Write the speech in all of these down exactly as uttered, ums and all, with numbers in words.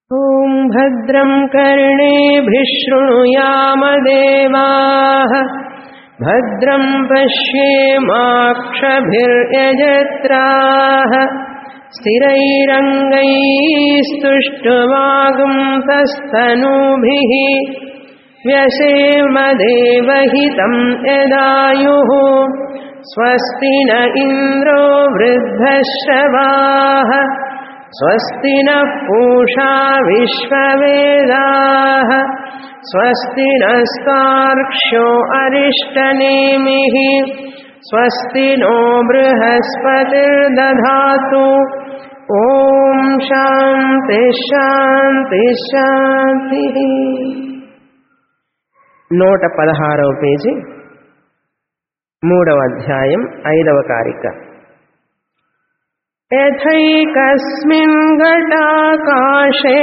ఓం భద్రం కర్ణేభిః శృణుయామదేవాః భద్రం పశ్యేమాక్షభిర్యజత్రాః స్థిరైరంగైస్తుష్టువాగుంతస్తనూభిः వ్యసేమదేవహితం యదాయుః స్వస్తి న ఇంద్రో వృద్ధశ్రవాః స్వస్తి నః పూషా విశ్వవేదాః స్వస్తి నస్తార్క్ష్యో అరిష్టనేమిః స్వస్తి నో బృహస్పతిర్దధాతు ఓం శాంతి శాంతి శాంతి. నూట పదహారవ పేజీ, మూడవ అధ్యాయం, ఐదవ కారిక. యథైకస్మిన్ ఘటాకాశే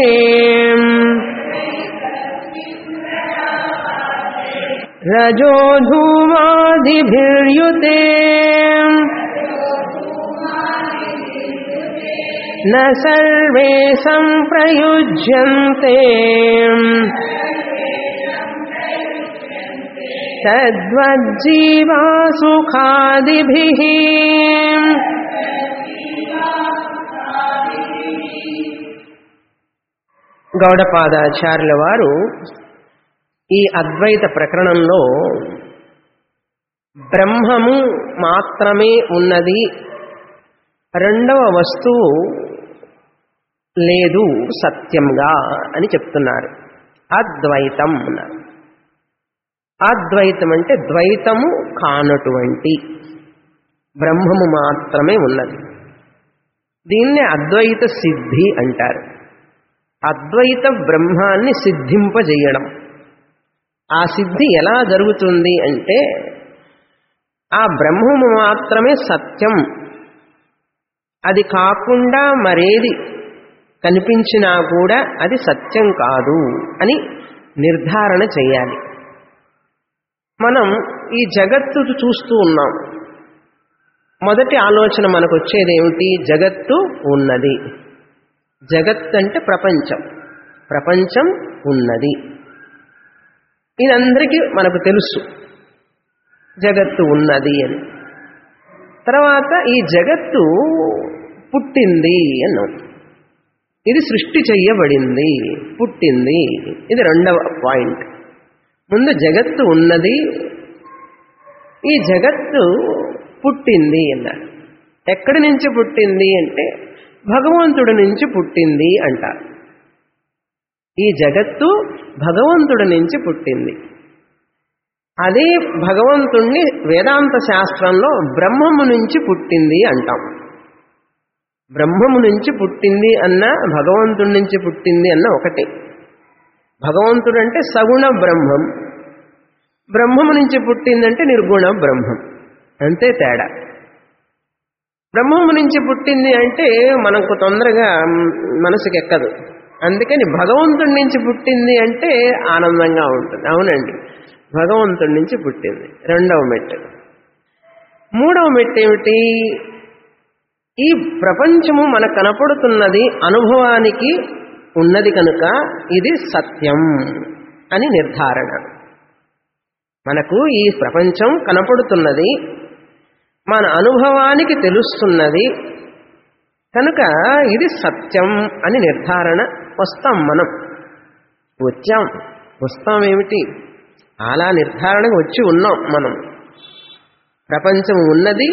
రజో ధూమాదిభిర్యుతే న సర్వే సంప్రయుజ్యంతే తద్వజ్జీవా సుఖాదిభిః. గౌడపాదాచార్యుల వారు ఈ అద్వైత ప్రకరణంలో బ్రహ్మము మాత్రమే ఉన్నది, రెండవ వస్తువు లేదు సత్యంగా అని చెప్తున్నారు. అద్వైతం అన్నారు. అద్వైతం అంటే ద్వైతము కానటువంటి బ్రహ్మము మాత్రమే ఉన్నది. దీన్నే అద్వైత సిద్ధి అంటారు. అద్వైత బ్రహ్మాన్ని సిద్ధింపజేయడం. ఆ సిద్ధి ఎలా జరుగుతుంది అంటే ఆ బ్రహ్మము మాత్రమే సత్యం, అది కాకుండా మరేది కనిపించినా కూడా అది సత్యం కాదు అని నిర్ధారణ చేయాలి. మనం ఈ జగత్తు చూస్తూ ఉన్నాం. మొదటి ఆలోచన మనకు వచ్చేది ఏమిటి? జగత్తు ఉన్నది. జగత్ అంటే ప్రపంచం. ప్రపంచం ఉన్నది. ఇదందరికీ మనకు తెలుసు జగత్తు ఉన్నది అని. తర్వాత ఈ జగత్తు పుట్టింది అన్నాం. ఇది సృష్టి చెయ్యబడింది, పుట్టింది. ఇది రెండవ పాయింట్. ముందు జగత్తు ఉన్నది, ఈ జగత్తు పుట్టింది అన్నారు. ఎక్కడి నుంచి పుట్టింది అంటే భగవంతుడి నుంచి పుట్టింది అంటారు. ఈ జగత్తు భగవంతుడి నుంచి పుట్టింది. అదే భగవంతుణ్ణి వేదాంత శాస్త్రంలో బ్రహ్మము నుంచి పుట్టింది అంటాం. బ్రహ్మము నుంచి పుట్టింది అన్న, భగవంతుడి నుంచి పుట్టింది అన్న ఒకటే. భగవంతుడు అంటే సగుణ బ్రహ్మం, బ్రహ్మము నుంచి పుట్టిందంటే నిర్గుణ బ్రహ్మం. అంతే తేడా. బ్రహ్మము నుంచి పుట్టింది అంటే మనకు తొందరగా మనసుకి ఎక్కదు. అందుకని భగవంతుడి నుంచి పుట్టింది అంటే ఆనందంగా ఉంటుంది. అవునండి, భగవంతుడి నుంచి పుట్టింది రెండవ మెట్టు. మూడవ మెట్టు ఏమిటి? ఈ ప్రపంచము మనకు కనపడుతున్నది అనుభవానికి ఉన్నది కనుక ఇది సత్యం అని నిర్ధారణ. మనకు ఈ ప్రపంచం కనపడుతున్నది, మన అనుభవానికి తెలుస్తున్నది కనుక ఇది సత్యం అని నిర్ధారణ వస్తాం. మనం వచ్చాం, వస్తాం ఏమిటి? అలా నిర్ధారణకు వచ్చి ఉన్నాం. మనం ప్రపంచం ఉన్నది,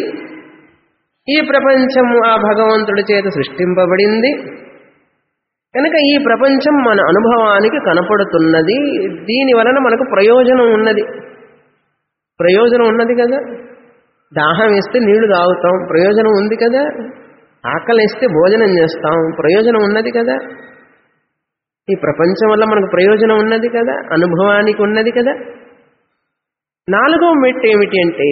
ఈ ప్రపంచము ఆ భగవంతుడి చేత సృష్టింపబడింది కనుక ఈ ప్రపంచం మన అనుభవానికి కనపడుతున్నది. దీని వలన మనకు ప్రయోజనం ఉన్నది. ప్రయోజనం ఉన్నది కదా. దాహం వేస్తే నీళ్లు తాగుతాం, ప్రయోజనం ఉంది కదా. ఆకలి వేస్తే భోజనం చేస్తాం, ప్రయోజనం ఉన్నది కదా. ఈ ప్రపంచం వల్ల మనకు ప్రయోజనం ఉన్నది కదా, అనుభవానికి ఉన్నది కదా. నాలుగవ మెట్టు ఏమిటి అంటే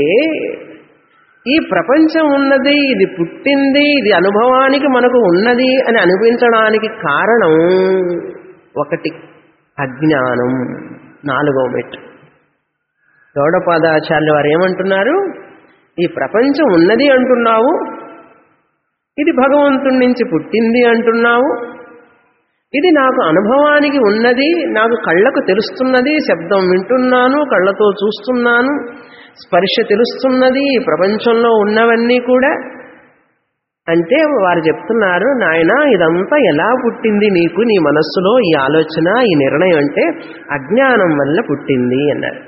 ఈ ప్రపంచం ఉన్నది, ఇది పుట్టింది, ఇది అనుభవానికి మనకు ఉన్నది అని అనిపించడానికి కారణం ఒకటి, అజ్ఞానం. నాలుగవ మెట్టు. గౌడపాదాచార్యుల వారు ఏమంటున్నారు? ఈ ప్రపంచం ఉన్నది అంటున్నావు, ఇది భగవంతుడి నుంచి పుట్టింది అంటున్నావు, ఇది నాకు అనుభవానికి ఉన్నది, నాకు కళ్ళకు తెలుస్తున్నది, శబ్దం వింటున్నాను, కళ్ళతో చూస్తున్నాను, స్పర్శ తెలుస్తున్నది, ప్రపంచంలో ఉన్నవన్నీ కూడా. అంటే వారు చెప్తున్నారు, నాయనా ఇదంతా ఎలా పుట్టింది నీకు, నీ మనస్సులో ఈ ఆలోచన, ఈ నిర్ణయం అంటే అజ్ఞానం వల్ల పుట్టింది అన్నారు.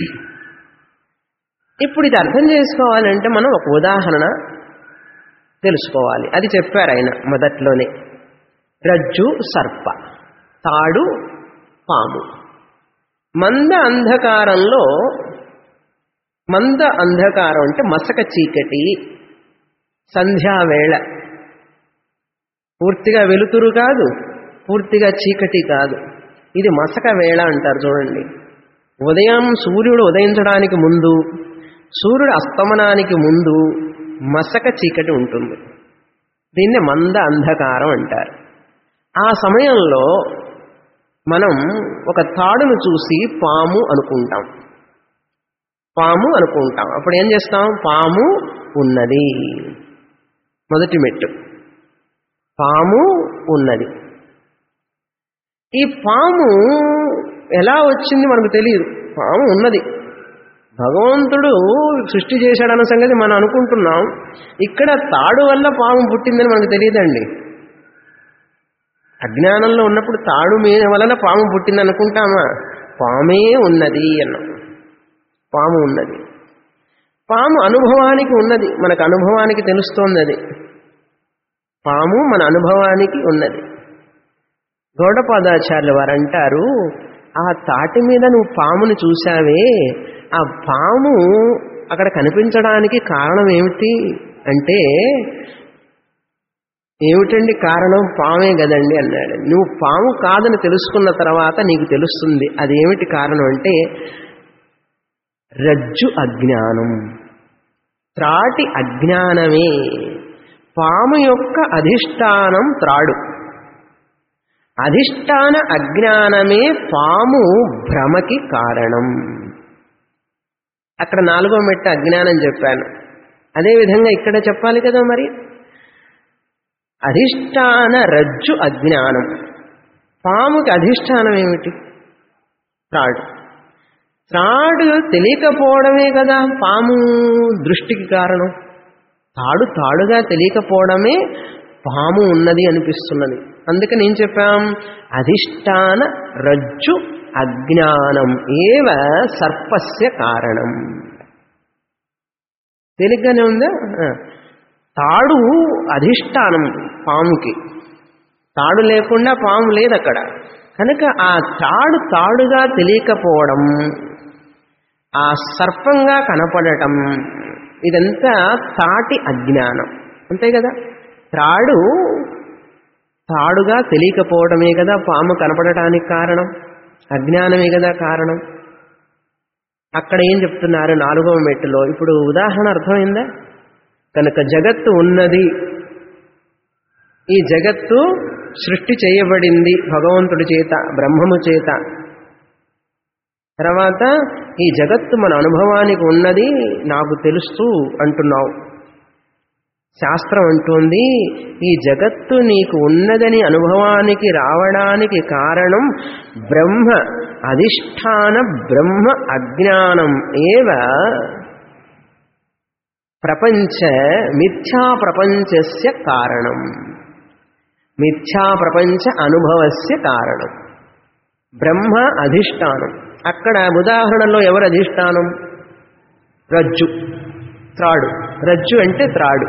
ఇప్పుడు ఇది అర్థం చేసుకోవాలంటే మనం ఒక ఉదాహరణ తెలుసుకోవాలి. అది చెప్పారు ఆయన మొదట్లోనే. రజ్జు సర్ప, తాడు పాము. మంద అంధకారంలో, మంద అంధకారం అంటే మసక చీకటి, సంధ్యావేళ, పూర్తిగా వెలుతురు కాదు, పూర్తిగా చీకటి కాదు, ఇది మసక వేళ అంటారు చూడండి. ఉదయం సూర్యుడు ఉదయించడానికి ముందు, సూర్యుడు అస్తమనానికి ముందు మసక చీకటి ఉంటుంది. దీన్ని మంద అంధకారం అంటారు. ఆ సమయంలో మనం ఒక తాడును చూసి పాము అనుకుంటాం, పాము అనుకుంటాం. అప్పుడు ఏం చేస్తాం? పాము ఉన్నది, మొదటి మెట్టు, పాము ఉన్నది. ఈ పాము ఎలా వచ్చింది మనకు తెలియదు, పాము ఉన్నది. భగవంతుడు సృష్టి చేశాడన్న సంగతి మనం అనుకుంటున్నాం. ఇక్కడ తాడు వల్ల పాము పుట్టిందని మనకు తెలియదండి. అజ్ఞానంలో ఉన్నప్పుడు తాడు మీద వలన పాము పుట్టింది అనుకుంటామా? పామే ఉన్నది అన్నాం. పాము ఉన్నది. పాము అనుభవానికి ఉన్నది, మనకు అనుభవానికి తెలుస్తోంది. అది పాము మన అనుభవానికి ఉన్నది. గౌడపాదాచార్యులు వారు అంటారు, ఆ తాటి మీద నువ్వు పాముని చూశావే, ఆ పాము అక్కడ కనిపించడానికి కారణం ఏమిటి అంటే, ఏమిటండి కారణం? పామే కదండి అన్నాడు. నువ్వు పాము కాదని తెలుసుకున్న తర్వాత నీకు తెలుస్తుంది అదేమిటి కారణం అంటే, రజ్జు అజ్ఞానం, త్రాటి అజ్ఞానమే. పాము యొక్క అధిష్టానం త్రాడు, అధిష్టాన అజ్ఞానమే పాము భ్రమకి కారణం. అక్కడ నాలుగో మెట్ట అజ్ఞానం చెప్పాను, అదేవిధంగా ఇక్కడ చెప్పాలి కదా మరి. అధిష్టాన రజ్జు అజ్ఞానం, పాముకి అధిష్టానం ఏమిటి? త్రాడు. త్రాడు తెలియకపోవడమే కదా పాము దృష్టికి కారణం. తాడు తాడుగా తెలియకపోవడమే పాము ఉన్నది అనిపిస్తున్నది. అందుకని ఏం చెప్పాం? అధిష్టాన రజ్జు అజ్ఞానం ఏవ సర్పస్య కారణం. తేలిగ్గానే ఉందా? తాడు అధిష్టానం పాముకి, తాడు లేకుండా పాము లేదు అక్కడ. కనుక ఆ తాడు తాడుగా తెలియకపోవడం, ఆ సర్పంగా కనపడటం, ఇదంతా తాటి అజ్ఞానం, అంతే కదా. త్రాడు తాడుగా తెలియకపోవడమే కదా పాము కనపడటానికి కారణం, అజ్ఞానమే కదా కారణం. అక్కడ ఏం చెప్తున్నారు నాలుగవ మెట్టులో? ఇప్పుడు ఉదాహరణ అర్థమైందా? కనుక జగత్తు ఉన్నది, ఈ జగత్తు సృష్టి చేయబడింది భగవంతుడి చేత, బ్రహ్మము చేత. తర్వాత ఈ జగత్తు మన అనుభవానికి ఉన్నది, నాకు తెలుస్తూ అంటున్నావు. శాస్త్రం అంటోంది, ఈ జగత్తు నీకు ఉన్నదని అనుభవానికి రావడానికి కారణం బ్రహ్మ అధిష్టాన బ్రహ్మ అజ్ఞానం ఏవ ప్రపంచ మిథ్యా ప్రపంచస్య కారణం, మిథ్యా ప్రపంచ అనుభవస్య కారణం. బ్రహ్మ అధిష్టానం. అక్కడ ఉదాహరణలో ఎవరు అధిష్టానం? రజ్జు, త్రాడు. రజ్జు అంటే త్రాడు.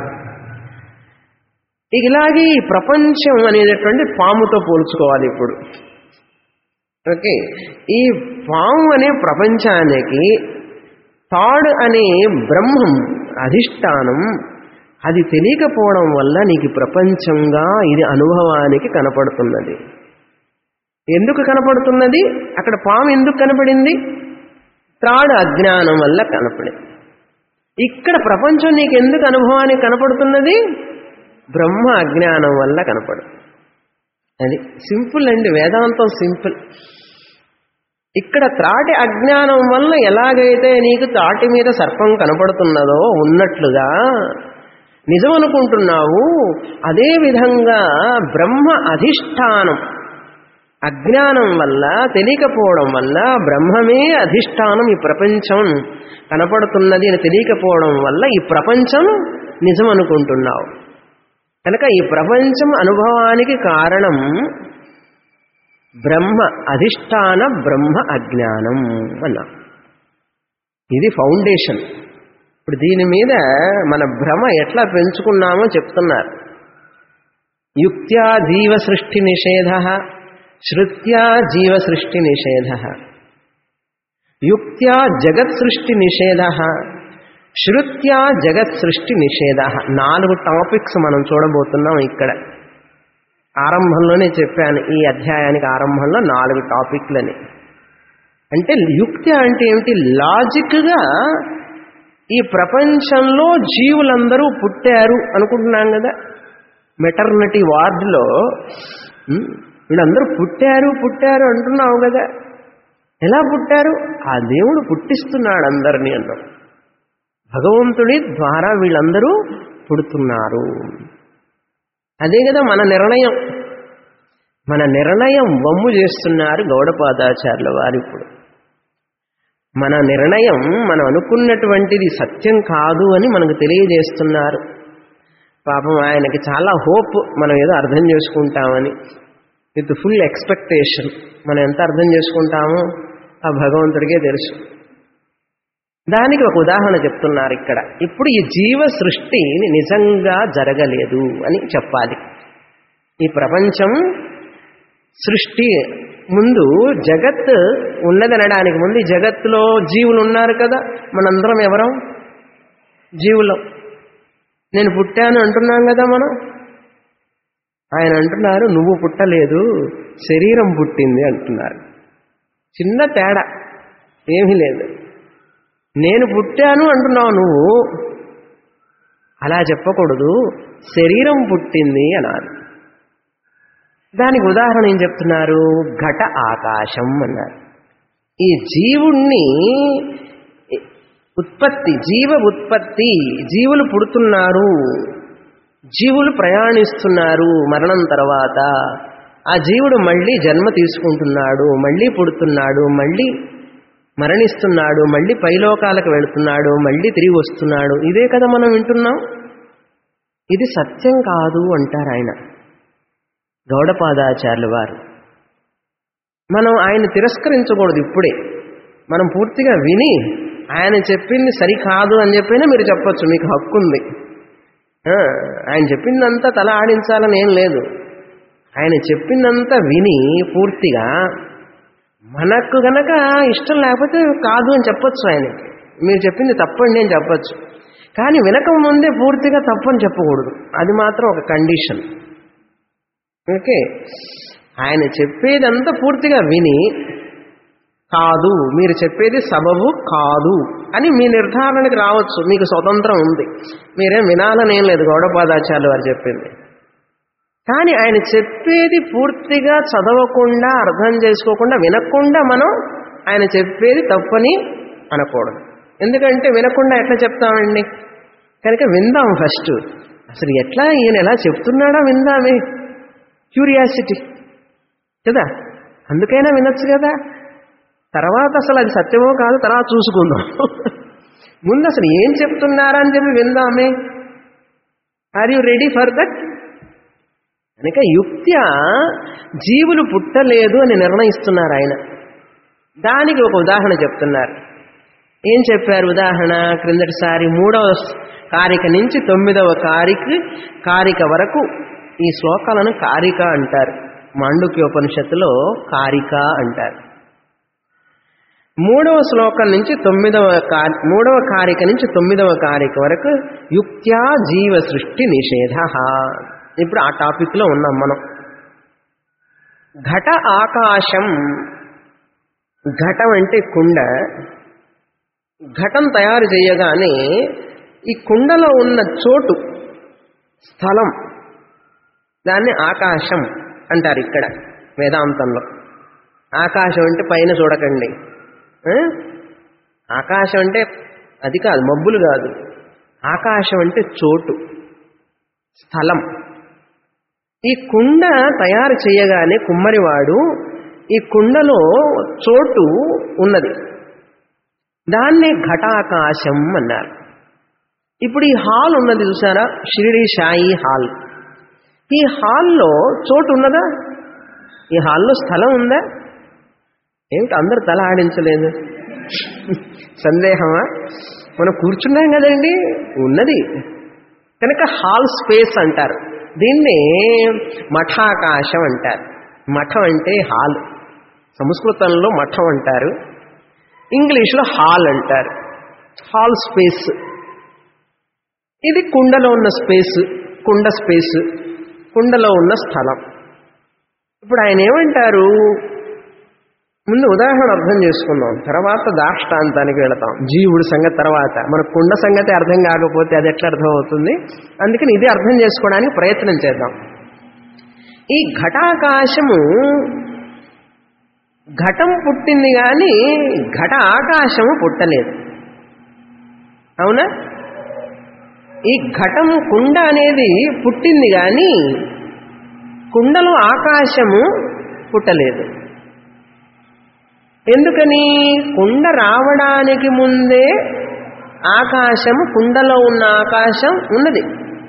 ఇలాగే ఈ ప్రపంచం అనేటటువంటి పాముతో పోల్చుకోవాలి ఇప్పుడు. ఓకే, ఈ పాము అనే ప్రపంచానికి తాడు అనే బ్రహ్మం అధిష్టానం, అది తెలియకపోవడం వల్ల నీకు ప్రపంచంగా ఇది అనుభవానికి కనపడుతున్నది. ఎందుకు కనపడుతున్నది? అక్కడ పాము ఎందుకు కనపడింది? త్రాడు అజ్ఞానం వల్ల కనపడింది. ఇక్కడ ప్రపంచం నీకు ఎందుకు అనుభవానికి కనపడుతున్నది? బ్రహ్మ అజ్ఞానం వల్ల కనపడుతుంది. అది సింపుల్ అండి, వేదాంతం సింపుల్. ఇక్కడ త్రాటి అజ్ఞానం వల్ల ఎలాగైతే నీకు తాటి మీద సర్పం కనపడుతున్నదో ఉన్నట్లుగా నిజం అనుకుంటున్నావు, అదేవిధంగా బ్రహ్మ అధిష్టానం అజ్ఞానం వల్ల, తెలియకపోవడం వల్ల బ్రహ్మమే అధిష్టానం, ఈ ప్రపంచం కనపడుతున్నది అని తెలియకపోవడం వల్ల ఈ ప్రపంచం నిజం అనుకుంటున్నావు. కనుక ఈ ప్రపంచం అనుభవానికి కారణం బ్రహ్మ అధిష్టాన బ్రహ్మ అజ్ఞానం అన్నా. ఇది ఫౌండేషన్. ఇప్పుడు దీని మీద మన భ్రమ ఎట్లా పెంచుకున్నామో చెప్తున్నారు. యుక్త్యా జీవ సృష్టి నిషేధ, శ్రుత్యా జీవ సృష్టి నిషేధ, యుక్త్యా జగత్ సృష్టి నిషేధ, శ్రుత్యా జగత్ సృష్టి నిషేధ. నాలుగు టాపిక్స్ మనం చూడబోతున్నాం ఇక్కడ. ఆరంభంలోనే చెప్పాను, ఈ అధ్యాయానికి ఆరంభంలో నాలుగు టాపిక్లని. అంటే యుక్తి అంటే ఏమిటి? లాజిక్గా ఈ ప్రపంచంలో జీవులందరూ పుట్టారు అనుకుంటున్నాం కదా. మెటర్నిటీ వార్డులో వీళ్ళందరూ పుట్టారు పుట్టారు అంటున్నావు కదా. ఎలా పుట్టారు? ఆ దేవుడు పుట్టిస్తున్నాడు అందరినీ అన్నాం. భగవంతుడి ద్వారా వీళ్ళందరూ పుడుతున్నారు. అదే కదా మన నిర్ణయం. మన నిర్ణయం వమ్ము చేస్తున్నారు గౌడపాదాచార్యుల వారు. ఇప్పుడు మన నిర్ణయం మనం అనుకున్నటువంటిది సత్యం కాదు అని మనకు తెలియజేస్తున్నారు. పాపం ఆయనకి చాలా హోప్ మనం ఏదో అర్థం చేసుకుంటామని, విత్ ఫుల్ ఎక్స్పెక్టేషన్. మనం ఎంత అర్థం చేసుకుంటామో ఆ భగవంతుడికే తెలుసు. దానికి ఒక ఉదాహరణ చెప్తున్నారు ఇక్కడ. ఇప్పుడు ఈ జీవ సృష్టి నిజంగా జరగలేదు అని చెప్పాలి. ఈ ప్రపంచం సృష్టి ముందు జగత్ ఉన్నదనడానికి ముందు ఈ జగత్తులో జీవులు ఉన్నారు కదా. మనందరం ఎవరం? జీవులం. నేను పుట్టాను అంటున్నాం కదా మనం. ఆయన అంటున్నారు నువ్వు పుట్టలేదు, శరీరం పుట్టింది అంటున్నారు. చిన్న తేడా, ఏమీ లేదు. నేను పుట్టాను అంటున్నావు నువ్వు, అలా చెప్పకూడదు, శరీరం పుట్టింది అన్నారు. దానికి ఉదాహరణ ఏం చెప్తున్నారు? ఘట ఆకాశం అన్నారు. ఈ జీవుణ్ణి ఉత్పత్తి, జీవ ఉత్పత్తి, జీవులు పుడుతున్నారు, జీవులు ప్రయాణిస్తున్నారు. మరణం తర్వాత ఆ జీవుడు మళ్ళీ జన్మ తీసుకుంటున్నాడు, మళ్ళీ పుడుతున్నాడు, మళ్ళీ మరణిస్తున్నాడు, మళ్ళీ పైలోకాలకు వెళుతున్నాడు, మళ్ళీ తిరిగి వస్తున్నాడు. ఇదే కదా మనం వింటున్నాం. ఇది సత్యం కాదు అంటారు ఆయన, గౌడపాదాచార్యుల వారు. మనం ఆయన తిరస్కరించకూడదు. ఇప్పుడే మనం పూర్తిగా విని ఆయన చెప్పింది సరికాదు అని చెప్పినా మీరు చెప్పొచ్చు, మీకు హక్కు ఉంది. ఆయన చెప్పిందంతా తల ఆడించాలని ఏం లేదు. ఆయన చెప్పిందంతా విని పూర్తిగా మనకు గనక ఇష్టం లేకపోతే కాదు అని చెప్పొచ్చు. ఆయనకి మీరు చెప్పింది తప్పండి అని చెప్పొచ్చు. కానీ వినక ముందే పూర్తిగా తప్పని చెప్పకూడదు. అది మాత్రం ఒక కండిషన్. ఓకే, ఆయన చెప్పేదంతా పూర్తిగా విని కాదు, మీరు చెప్పేది సబబు కాదు అని మీ నిర్ధారణకి రావచ్చు. మీకు స్వతంత్రం ఉంది, మీరేం వినాలని ఏం లేదు గౌడపాదాచార్యులు వారు చెప్పింది. కానీ ఆయన చెప్పేది పూర్తిగా చదవకుండా, అర్థం చేసుకోకుండా, వినకుండా మనం ఆయన చెప్పేది తప్పని అనకూడదు. ఎందుకంటే వినకుండా ఎట్లా చెప్తామండి? కనుక విందాం ఫస్ట్. అసలు ఎట్లా ఈయన ఎలా చెప్తున్నాడా విందామే, క్యూరియాసిటీ కదా. అందుకైనా వినొచ్చు కదా. తర్వాత అసలు అది సత్యమో కాదు తర్వాత చూసుకుందాం. ముందు అసలు ఏం చెప్తున్నారా అని చెప్పి విందామే. Are you ready for that? కనుక యుక్త్యా జీవులు పుట్టలేదు అని నిర్ణయిస్తున్నారు ఆయన. దానికి ఒక ఉదాహరణ చెప్తున్నారు. ఏం చెప్పారు ఉదాహరణ? క్రిందటిసారి మూడవ కారిక నుంచి తొమ్మిదవ కారిక కారిక వరకు ఈ శ్లోకాలను కారిక అంటారు. మాండుక్యోపనిషత్తులో కారిక అంటారు. మూడవ శ్లోకం నుంచి తొమ్మిదవ మూడవ కారిక నుంచి తొమ్మిదవ కారిక వరకు యుక్త్యా జీవ సృష్టి నిషేధ. ఇప్పుడు ఆ టాపిక్ లో ఉన్నాం మనం. ఘట ఆకాశం. ఘటం అంటే కుండ. ఘటం తయారు చేయగానే ఈ కుండలో ఉన్న చోటు, స్థలం, దాన్ని ఆకాశం అంటారు ఇక్కడ వేదాంతంలో. ఆకాశం అంటే పైన చూడకండి. ఆకాశం అంటే అది కాదు, మబ్బులు కాదు. ఆకాశం అంటే చోటు, స్థలం. ఈ కుండ తయారు చేయగానే కుమ్మరివాడు ఈ కుండలో చోటు ఉన్నది, దాన్నే ఘటాకాశం అన్నారు. ఇప్పుడు ఈ హాల్ ఉన్నది చూసారా, షిరిడి సాయి హాల్. ఈ హాల్లో చోటు ఉన్నదా? ఈ హాల్లో స్థలం ఉందా? ఏమిటి అందరు తల ఆడించలేదు? సందేహమా? మనం కూర్చున్నాం కదండి, ఉన్నది కనుక హాల్ స్పేస్ అంటారు. దీన్నే మఠాకాశం అంటారు. మఠం అంటే హాల్, సంస్కృతంలో మఠం అంటారు, ఇంగ్లీష్లో హాల్ అంటారు. Hall space. ఇది కుండలో ఉన్న స్పేస్, కుండ స్పేస్, కుండలో ఉన్న స్థలం. ఇప్పుడు ఆయన ఏమంటారు, ముందు ఉదాహరణ అర్థం చేసుకుందాం, తర్వాత దాష్టాంతానికి వెళతాం. జీవుడి సంగతి తర్వాత, మన కుండ సంగతి అర్థం కాకపోతే అది ఎట్లా అర్థం అవుతుంది? అందుకని ఇది అర్థం చేసుకోవడానికి ప్రయత్నం చేద్దాం. ఈ ఘటాకాశము, ఘటం పుట్టింది కానీ ఘట ఆకాశము పుట్టలేదు. అవునా? ఈ ఘటం కుండ అనేది పుట్టింది కానీ కుండలో ఆకాశము పుట్టలేదు. ఎందుకని? కుండ రావడానికి ముందే ఆకాశము, కుండలో ఉన్న ఆకాశం ఉన్నది.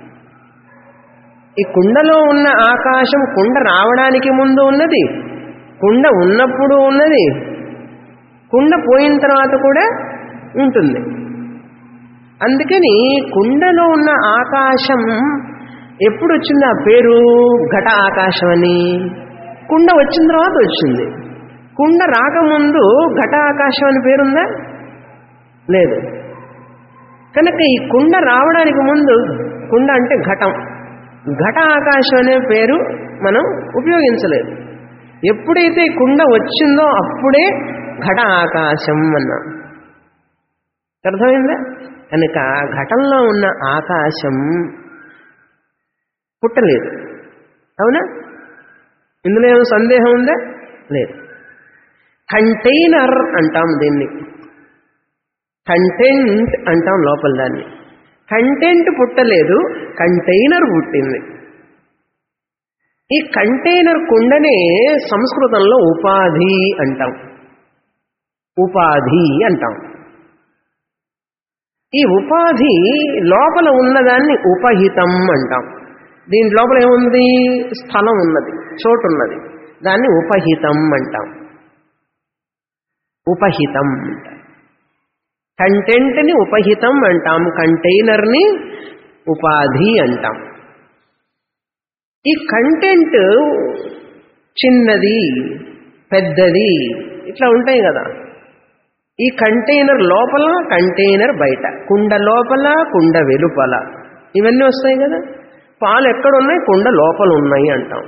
ఈ కుండలో ఉన్న ఆకాశం కుండ రావడానికి ముందు ఉన్నది, కుండ ఉన్నప్పుడు ఉన్నది, కుండ పోయిన తర్వాత కూడా ఉంటుంది. అందుకని కుండలో ఉన్న ఆకాశం ఎప్పుడు వచ్చింది ఆ పేరు ఘట ఆకాశం అని? కుండ వచ్చిన తర్వాత వచ్చింది. కుండ రాకముందు ఘట ఆకాశం అని పేరుందా? లేదు. కనుక ఈ కుండ రావడానికి ముందు, కుండ అంటే ఘటం, ఘట ఆకాశం అనే పేరు మనం ఉపయోగించలేదు. ఎప్పుడైతే కుండ వచ్చిందో అప్పుడే ఘట ఆకాశం అన్నాం. అర్థమైందా? కనుక ఘటంలో ఉన్న ఆకాశం పుట్టలేదు. అవునా? ఇందులో ఏమో సందేహం ఉందా? లేదు. కంటైనర్ అంటాం దీన్ని, కంటెంట్ అంటాం లోపల దాన్ని. కంటెంట్ పుట్టలేదు, కంటైనర్ పుట్టింది. ఈ కంటైనర్ కుండనే సంస్కృతంలో ఉపాధి అంటాం. ఉపాధి అంటాం. ఈ ఉపాధి లోపల ఉన్నదాన్ని ఉపహితం అంటాం. దీని లోపల ఏముంది? స్థలం ఉన్నది, చోటు ఉన్నది, దాన్ని ఉపహితం అంటాం. ఉపహితం అంటాం. కంటెంట్ని ఉపహితం అంటాం, కంటైనర్ని ఉపాధి అంటాం. ఈ కంటెంట్ చిన్నది, పెద్దది ఇట్లా ఉంటాయి కదా. ఈ కంటైనర్ లోపల, కంటైనర్ బయట, కుండ లోపల, కుండ వెలుపల, ఇవన్నీ వస్తాయి కదా. పాలు ఎక్కడున్నాయి? కుండ లోపల ఉన్నాయి అంటాం.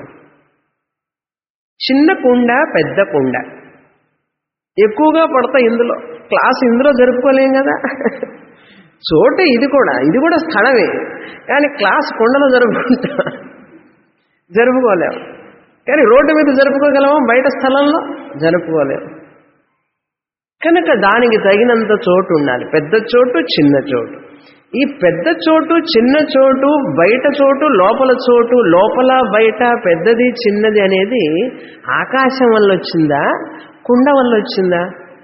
చిన్న కుండ, పెద్ద కుండ ఎక్కువగా పడతాయి ఇందులో. క్లాస్ ఇందులో జరుపుకోలేం కదా. చోటే ఇది కూడా, ఇది కూడా స్థలమే, కానీ క్లాస్ కుండలో జరుపుకుంటా జరుపుకోలేము. కానీ రోడ్డు మీద జరుపుకోగలమా? బయట స్థలంలో జరుపుకోలేము. కనుక దానికి తగినంత చోటు ఉండాలి. పెద్ద చోటు, చిన్న చోటు. ఈ పెద్ద చోటు, చిన్న చోటు, బయట చోటు, లోపల చోటు, లోపల బయట, పెద్దది చిన్నది అనేది ఆకాశం వల్ల వచ్చిందా, కుండ వల్ల వచ్చిందా?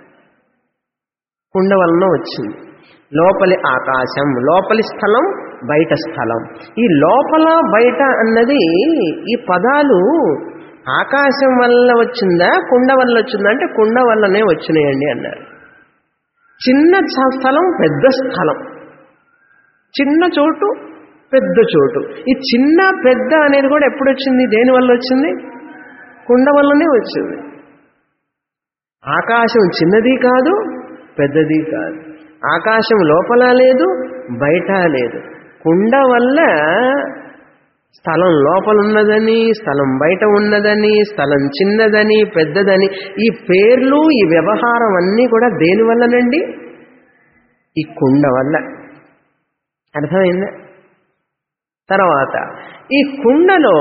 కుండ వలన వచ్చింది. లోపలి ఆకాశం, లోపలి స్థలం, బయట స్థలం. ఈ లోపల బయట అన్నది, ఈ పదాలు ఆకాశం వల్ల వచ్చిందా, కుండ వల్ల వచ్చిందా అంటే కుండ వల్లనే వచ్చినాయండి అన్నారు. చిన్న స్థలం, పెద్ద స్థలం, చిన్న చోటు, పెద్ద చోటు. ఈ చిన్న పెద్ద అనేది కూడా ఎప్పుడు వచ్చింది? దేని వల్ల వచ్చింది? కుండ వల్లనే వచ్చింది. ఆకాశం చిన్నది కాదు, పెద్దది కాదు. ఆకాశం లోపల లేదు, బయట లేదు. కుండ వల్ల స్థలం లోపల ఉన్నదని, స్థలం బయట ఉన్నదని, స్థలం చిన్నదని, పెద్దదని, ఈ పేర్లు, ఈ వ్యవహారం అన్నీ కూడా దేని వల్లనండి? ఈ కుండ వల్ల. అర్థమైందా? తర్వాత ఈ కుండలో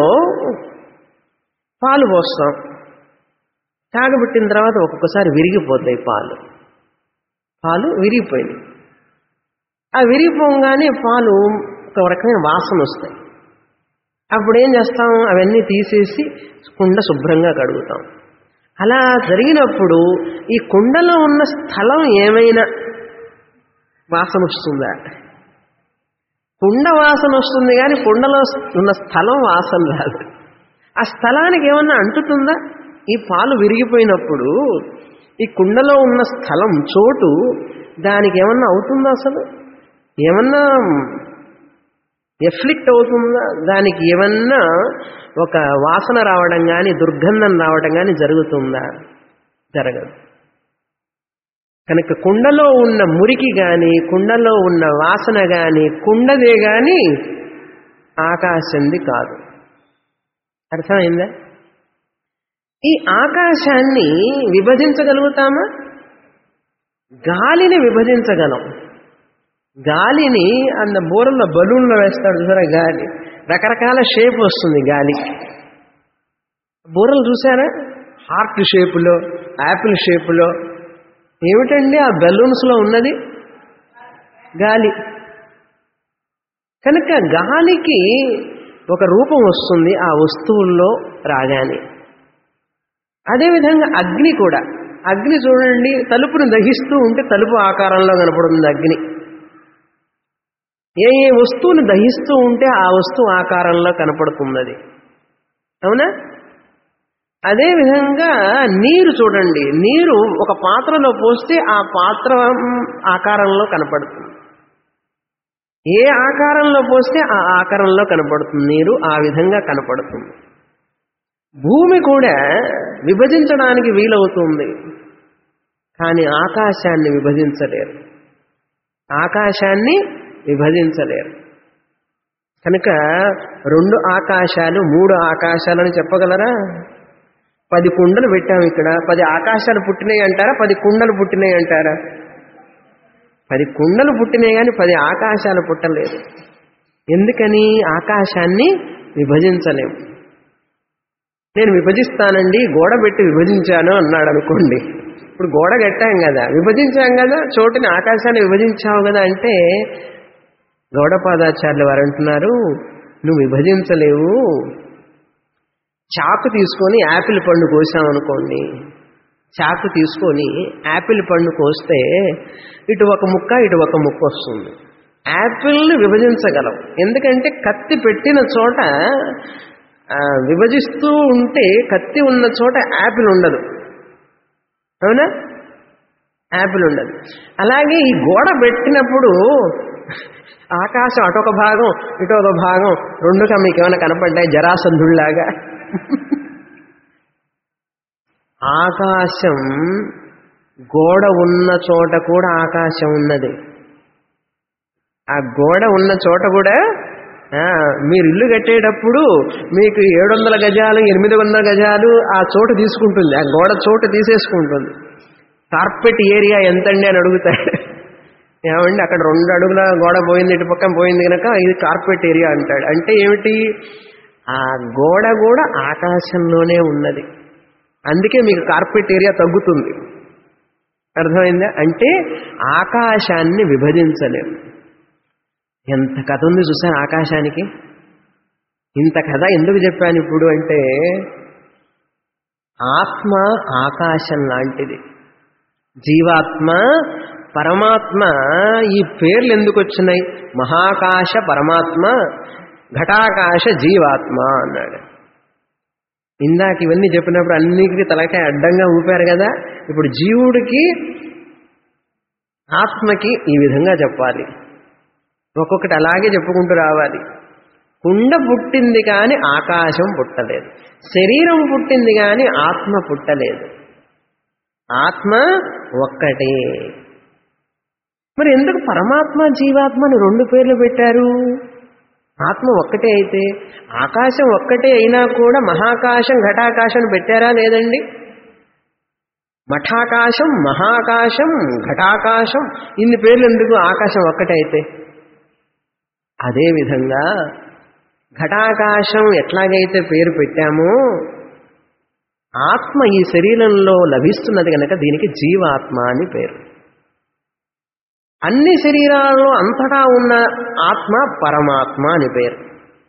పాలు పోస్తాం, తాగబెట్టిన తర్వాత ఒక్కొక్కసారి విరిగిపోతాయి పాలు. పాలు విరిగిపోయినాయి. ఆ విరిగిపోగానే పాలు ఒక రకమైన వాసన వస్తాయి. అప్పుడు ఏం చేస్తాం? అవన్నీ తీసేసి కుండ శుభ్రంగా కడుగుతాం. అలా జరిగినప్పుడు ఈ కుండలో ఉన్న స్థలం ఏమైనా వాసన వస్తుందా? కుండ వాసన వస్తుంది కానీ కుండలో ఉన్న స్థలం వాసన రాదు. ఆ స్థలానికి ఏమన్నా అంటుతుందా? ఈ పాలు విరిగిపోయినప్పుడు ఈ కుండలో ఉన్న స్థలం చోటు దానికి ఏమన్నా అవుతుందా? అసలు ఏమన్నా ఎఫ్లిక్ట్ అవుతుందా? దానికి ఏమన్నా ఒక వాసన రావడం కానీ దుర్గంధం రావడం కానీ జరుగుతుందా? జరగదు. కనుక కుండలో ఉన్న మురికి కానీ కుండలో ఉన్న వాసన కానీ కుండదే కానీ ఆకాశంది కాదు. అర్థమైందా? ఈ ఆకాశాన్ని విభజించగలుగుతామా? గాలిని విభజించగలం. గాలిని అంత బూరల్లో బలూన్లో వేస్తాడు చూసారా? గాలి రకరకాల షేప్ వస్తుంది గాలికి. బూరలు చూసారా? హార్ట్ షేపులో, యాపిల్ షేపులో. ఏమిటండి ఆ బెలూన్స్లో ఉన్నది? గాలి. కనుక గాలికి ఒక రూపం వస్తుంది ఆ వస్తువుల్లో రాగానే. అదేవిధంగా అగ్ని కూడా. అగ్ని చూడండి, తలుపును దహిస్తూ ఉంటే తలుపు ఆకారంలో కనపడుతుంది అగ్ని. ఏ ఏ వస్తువును దహిస్తూ ఉంటే ఆ వస్తువు ఆకారంలో కనపడుతున్నది. అవునా? అదేవిధంగా నీరు చూడండి, నీరు ఒక పాత్రలో పోస్తే ఆ పాత్ర ఆకారంలో కనపడుతుంది. ఏ ఆకారంలో పోస్తే ఆ ఆకారంలో కనపడుతుంది నీరు. ఆ విధంగా కనపడుతుంది. భూమి కూడా విభజించడానికి వీలవుతుంది, కానీ ఆకాశాన్ని విభజించలేరు. ఆకాశాన్ని విభజించలేరు. కనుక రెండు ఆకాశాలు, మూడు ఆకాశాలని చెప్పగలరా? పది కుండలు పెట్టాము ఇక్కడ. పది ఆకాశాలు పుట్టినాయి అంటారా? పది కుండలు పుట్టినాయి అంటారా? పది కుండలు పుట్టినాయి కానీ పది ఆకాశాలు పుట్టలేదు. ఎందుకని? ఆకాశాన్ని విభజించలేము. నేను విభజిస్తానండి, గోడ పెట్టి విభజించాను అన్నాడు అనుకోండి. ఇప్పుడు గోడ కట్టాం కదా, విభజించాం కదా, చోటుని ఆకాశాన్ని విభజించావు కదా అంటే గౌడపాదాచార్యులు వారు అంటున్నారు, నువ్వు విభజించలేవు. చాకు తీసుకొని యాపిల్ పండు కోసామనుకోండి, చాకు తీసుకొని యాపిల్ పండు కోస్తే ఇటు ఒక ముక్క ఇటు ఒక ముక్క వస్తుంది. యాపిల్ని విభజించగలం, ఎందుకంటే కత్తి పెట్టిన చోట విభజిస్తూ ఉంటే కత్తి ఉన్న చోట యాపిల్ ఉండదు. అవునా? యాపిల్ ఉండదు. అలాగే ఈ గోడ పెట్టినప్పుడు ఆకాశం అటొక భాగం ఇటొక భాగం రెండుగా మీకు ఏమైనా కనపడ్డాయి జరాసంధుల్లాగా? ఆకాశం గోడ ఉన్న చోట కూడా ఆకాశం ఉన్నది. ఆ గోడ ఉన్న చోట కూడా మీరు ఇల్లు కట్టేటప్పుడు మీకు ఏడు వందల గజాలు ఎనిమిది వందల గజాలు ఆ చోటు తీసుకుంటుంది, ఆ గోడ చోటు తీసేసుకుంటుంది. కార్పెట్ ఏరియా ఎంతండి అని అడుగుతాడు. ఏమండి అక్కడ రెండు అడుగుల గోడ పోయింది, ఇటు పక్కన పోయింది కనుక ఇది కార్పెట్ ఏరియా అంటాడు. అంటే ఏమిటి? ఆ గోడ కూడా ఆకాశంలోనే ఉన్నది, అందుకే మీకు కార్పెట్ ఏరియా తగ్గుతుంది. అర్థమైందా? అంటే ఆకాశాన్ని విభజించలేము. ఎంత కథ ఉంది చూసాను ఆకాశానికి. ఇంత కథ ఎందుకు చెప్పాను ఇప్పుడు అంటే, ఆత్మ ఆకాశం లాంటిది, జీవాత్మ పరమాత్మ. ఈ పేర్లు ఎందుకు వచ్చినాయి? మహాకాశ పరమాత్మ, ఘటాకాశ జీవాత్మ అన్నాడు. ఇందాక ఇవన్నీ చెప్పినప్పుడు అన్నిటికీ తలకాయ అడ్డంగా ఊపారు కదా. ఇప్పుడు జీవుడికి ఆత్మకి ఈ విధంగా చెప్పాలి, ఒక్కొక్కటి అలాగే చెప్పుకుంటూ రావాలి. కుండ పుట్టింది కానీ ఆకాశం పుట్టలేదు, శరీరం పుట్టింది కానీ ఆత్మ పుట్టలేదు. ఆత్మ ఒక్కటే. మరి ఎందుకు పరమాత్మ జీవాత్మ అని రెండు పేర్లు పెట్టారు? ఆత్మ ఒక్కటే అయితే, ఆకాశం ఒక్కటే అయినా కూడా మహాకాశం ఘటాకాశం పెట్టారా లేదండి? మఠాకాశం, మహాకాశం, ఘటాకాశం ఇన్ని పేర్లు ఎందుకు ఆకాశం ఒక్కటే అయితే? అదేవిధంగా ఘటాకాశం ఎట్లాగైతే పేరు పెట్టామో, ఆత్మ ఈ శరీరంలో లభిస్తున్నది కనుక దీనికి జీవాత్మ అని పేరు. అన్ని శరీరాల్లో అంతటా ఉన్న ఆత్మ పరమాత్మ అని పేరు.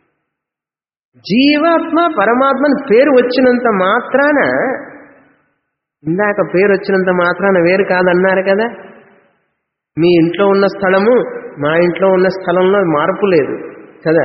జీవాత్మ పరమాత్మ అని పేరు వచ్చినంత మాత్రాన ఇందాక పేరు వచ్చినంత మాత్రాన వేరు కాదన్నారు కదా. మీ ఇంట్లో ఉన్న స్థలము మా ఇంట్లో ఉన్న స్థలంలో మార్పు లేదు కదా.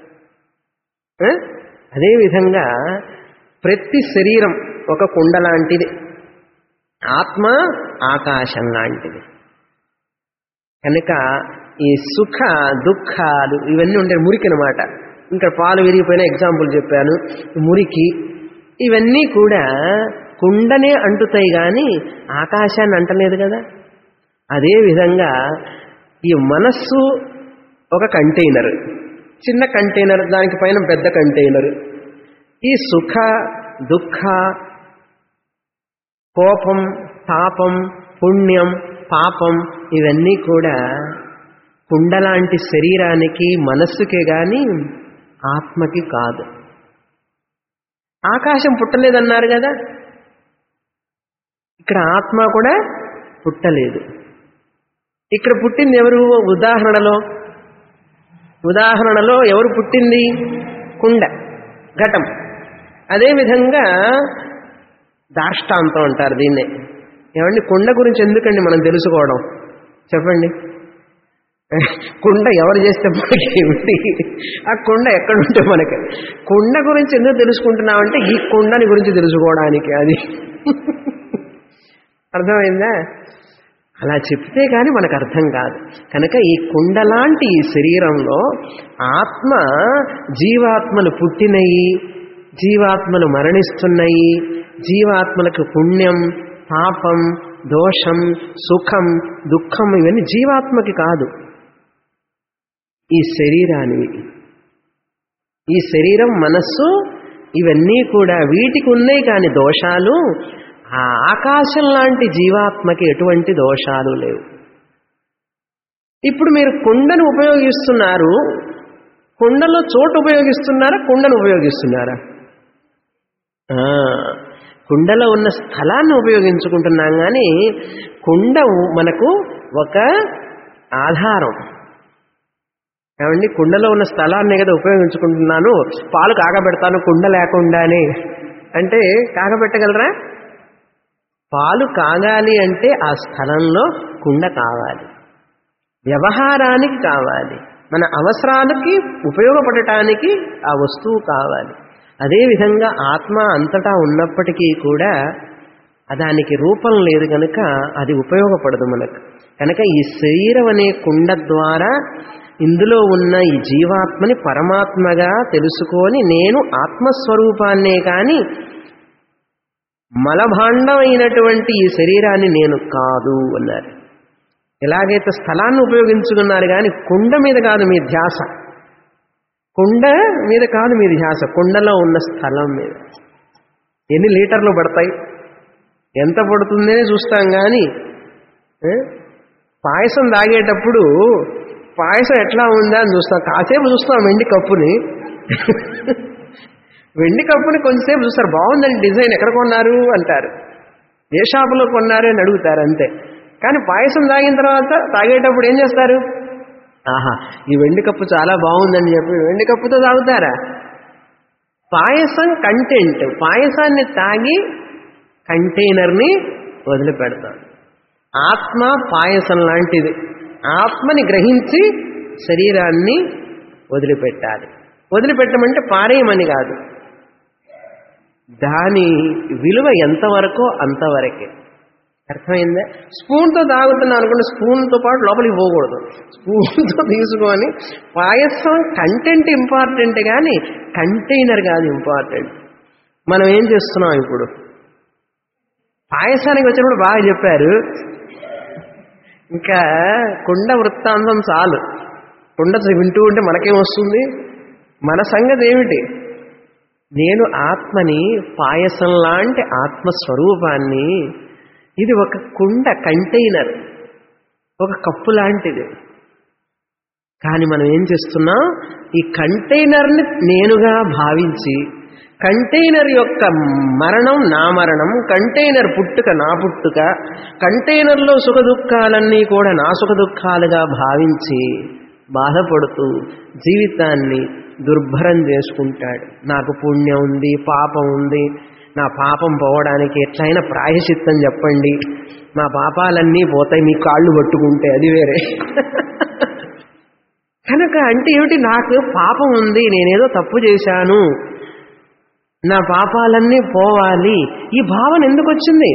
అదేవిధంగా ప్రతి శరీరం ఒక కుండ లాంటిది, ఆత్మ ఆకాశం లాంటిది. కనుక ఈ సుఖ దుఃఖాలు ఇవన్నీ ఉండే మురికి అనమాట. ఇంకా పాలు విరిగిపోయిన ఎగ్జాంపుల్ చెప్పాను. మురికి ఇవన్నీ కూడా కుండనే అంటుతాయి కానీ ఆకాశాన్ని అంటలేదు కదా. అదేవిధంగా ఈ మనస్సు ఒక కంటైనర్, చిన్న కంటైనర్, దానికి పైన పెద్ద కంటైనర్. ఈ సుఖ దుఃఖ కోపం తాపం పుణ్యం పాపం ఇవన్నీ కూడా కుండలాంటి శరీరానికి మనస్సుకే గాని ఆత్మకి కాదు. ఆకాశం పుట్టలేదన్నారు కదా, ఇక్కడ ఆత్మ కూడా పుట్టలేదు. ఇక్కడ పుట్టింది ఎవరు? ఉదాహరణలో ఉదాహరణలో ఎవరు పుట్టింది? కుండ, ఘటం. అదేవిధంగా దాష్టాంతం అంటారు దీన్నే. ఏమండి కుండ గురించి ఎందుకండి మనం తెలుసుకోవడం చెప్పండి. కుండ ఎవరు చేస్తే మనకి ఏమిటి? ఆ కుండ ఎక్కడుంటే మనకి. కుండ గురించి ఎందుకు తెలుసుకుంటున్నామంటే ఈ కుండని గురించి తెలుసుకోవడానికి. అది అర్థమైందా? అలా చెప్తే కానీ మనకు అర్థం కాదు. కనుక ఈ కుండలాంటి ఈ శరీరంలో ఆత్మ, జీవాత్మలు పుట్టినయి, జీవాత్మలు మరణిస్తున్నాయి. జీవాత్మలకు పుణ్యం పాపం దోషం సుఖం దుఃఖం ఇవన్నీ జీవాత్మకి కాదు, ఈ శరీరానివి. ఈ శరీరం మనస్సు ఇవన్నీ కూడా వీటికి ఉన్నాయి కానీ దోషాలు ఆ ఆకాశం లాంటి జీవాత్మకి ఎటువంటి దోషాలు లేవు. ఇప్పుడు మీరు కుండను ఉపయోగిస్తున్నారు, కుండలో చోటు ఉపయోగిస్తున్నారా కుండను ఉపయోగిస్తున్నారా? కుండలో ఉన్న స్థలాన్ని ఉపయోగించుకుంటున్నాం కానీ కుండ మనకు ఒక ఆధారం. ఏమండి కుండలో ఉన్న స్థలాన్ని కదా ఉపయోగించుకుంటున్నాను, పాలు కాగబెడతాను కుండ లేకుండానే అంటే కాగబెట్టగలరా? పాలు కాగాలి అంటే ఆ స్థలంలో కుండ కావాలి, వ్యవహారానికి కావాలి, మన అవసరాలకి ఉపయోగపడటానికి ఆ వస్తువు కావాలి. అదేవిధంగా ఆత్మ అంతటా ఉన్నప్పటికీ కూడా దానికి రూపం లేదు కనుక అది ఉపయోగపడదు మనకు. కనుక ఈ శరీరం అనే కుండ ద్వారా ఇందులో ఉన్న ఈ జీవాత్మని పరమాత్మగా తెలుసుకొని నేను ఆత్మస్వరూపాన్నే కానీ మలభాండమైనటువంటి ఈ శరీరాన్ని నేను కాదు అన్నారు. ఎలాగైతే స్థలాన్ని ఉపయోగించుకున్నారు కానీ కుండ మీద కాదు మీ ధ్యాస, కుండ మీద కాదు మీ ధ్యాస, కుండలో ఉన్న స్థలం మీద. ఎన్ని లీటర్లు పడతాయి, ఎంత పడుతుందనే చూస్తాం కానీ పాయసం తాగేటప్పుడు పాయసం ఎట్లా ఉందా అని చూస్తాం. కాసేపు చూస్తాం వెండి కప్పుని, వెండి కప్పుని కొంచెంసేపు చూస్తారు, బాగుందండి డిజైన్, ఎక్కడ కొన్నారు అంటారు, ఏ షాపులో కొన్నారు అని అడుగుతారు అంతే. కానీ పాయసం తాగిన తర్వాత తాగేటప్పుడు ఏం చేస్తారు? ఆహా ఈ వెండి కప్పు చాలా బాగుందని చెప్పి వెండి కప్పుతో తాగుతారా? పాయసం కంటెంట్, పాయసాన్ని తాగి కంటైనర్ని వదిలిపెడతాం. ఆత్మ పాయసం లాంటిది, ఆత్మని గ్రహించి శరీరాన్ని వదిలిపెట్టాలి. వదిలిపెట్టమంటే పారేయమని కాదు, దాని విలువ ఎంతవరకో అంతవరకే. అర్థమైందా? స్పూన్తో తాగుతున్నాం అనుకుంటే స్పూన్తో పాటు లోపలికి పోకూడదు, స్పూన్తో తీసుకొని పాయసం కంటెంట్ ఇంపార్టెంట్ కానీ కంటైనర్ కాదు ఇంపార్టెంట్. మనం ఏం చేస్తున్నాం ఇప్పుడు? పాయసానికి వచ్చినప్పుడు బాగా చెప్పారు, ఇంకా కుండ వృత్తాంతం చాలు. కుండ వింటూ ఉంటే మనకేం వస్తుంది? మన సంగతి ఏమిటి? నేను ఆత్మని, పాయసం లాంటి ఆత్మస్వరూపాన్ని, ఇది ఒక కుండ కంటైనర్, ఒక కప్పు లాంటిది. కానీ మనం ఏం చేస్తున్నాం? ఈ కంటైనర్ని నేనుగా భావించి కంటైనర్ యొక్క మరణం నా మరణం, కంటైనర్ పుట్టుక నా పుట్టుక, కంటైనర్లో సుఖ దుఃఖాలన్నీ కూడా నా సుఖ దుఃఖాలుగా భావించి బాధపడుతూ జీవితాన్ని దుర్భరం చేసుకుంటాడు. నాకు పుణ్యం ఉంది పాపం ఉంది, నా పాపం పోవడానికి ఎట్లయినా ప్రాయశ్చిత్తం చెప్పండి, మా పాపాలన్నీ పోతాయి మీ కాళ్ళు పట్టుకుంటే, అది వేరే. కనుక అంటే ఏమిటి, నాకు పాపం ఉంది, నేనేదో తప్పు చేశాను, నా పాపాలన్నీ పోవాలి, ఈ భావన ఎందుకు వచ్చింది?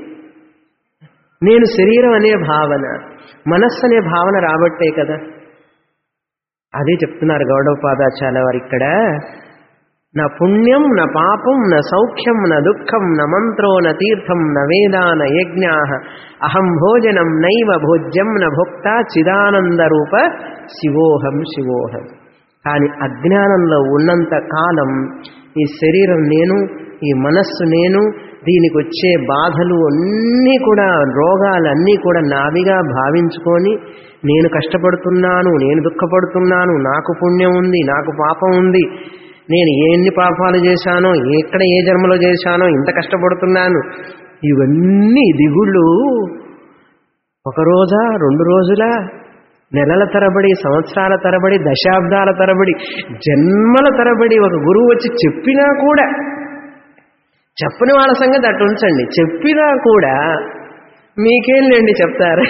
నేను శరీరం అనే భావన, మనస్సు అనే భావన రాబట్టే కదా. అదే చెప్తున్నారు గౌడపాదాచార్య వారు ఇక్కడ. నా పుణ్యం న పాపం న సౌఖ్యం న దుఃఖం న మంత్రో న తీర్థం న వేదా న యజ్ఞా అహం భోజనం నైవ భోజ్యం న భోక్త చిదానంద రూప శివోహం శివోహం. కానీ అజ్ఞానంలో ఉన్నంత కాలం ఈ శరీరం నేను, ఈ మనస్సు నేను, దీనికి వచ్చే బాధలు అన్నీ కూడా, రోగాలన్నీ కూడా నావిగా భావించుకొని నేను కష్టపడుతున్నాను, నేను దుఃఖపడుతున్నాను, నాకు పుణ్యం ఉంది, నాకు పాపం ఉంది, నేను ఎన్ని పాపాలు చేశానో, ఎక్కడ ఏ జన్మలో చేశానో, ఇంత కష్టపడుతున్నాను, ఇవన్నీ దిగుళ్ళు ఒక రోజా, రెండు రోజుల, నెలల తరబడి, సంవత్సరాల తరబడి, దశాబ్దాల తరబడి, జన్మల తరబడి ఒక గురువు వచ్చి చెప్పినా కూడా, చెప్పని వాళ్ళ సంగతి అటు ఉంచండి, చెప్పినా కూడా మీకేం లేండి చెప్తారు.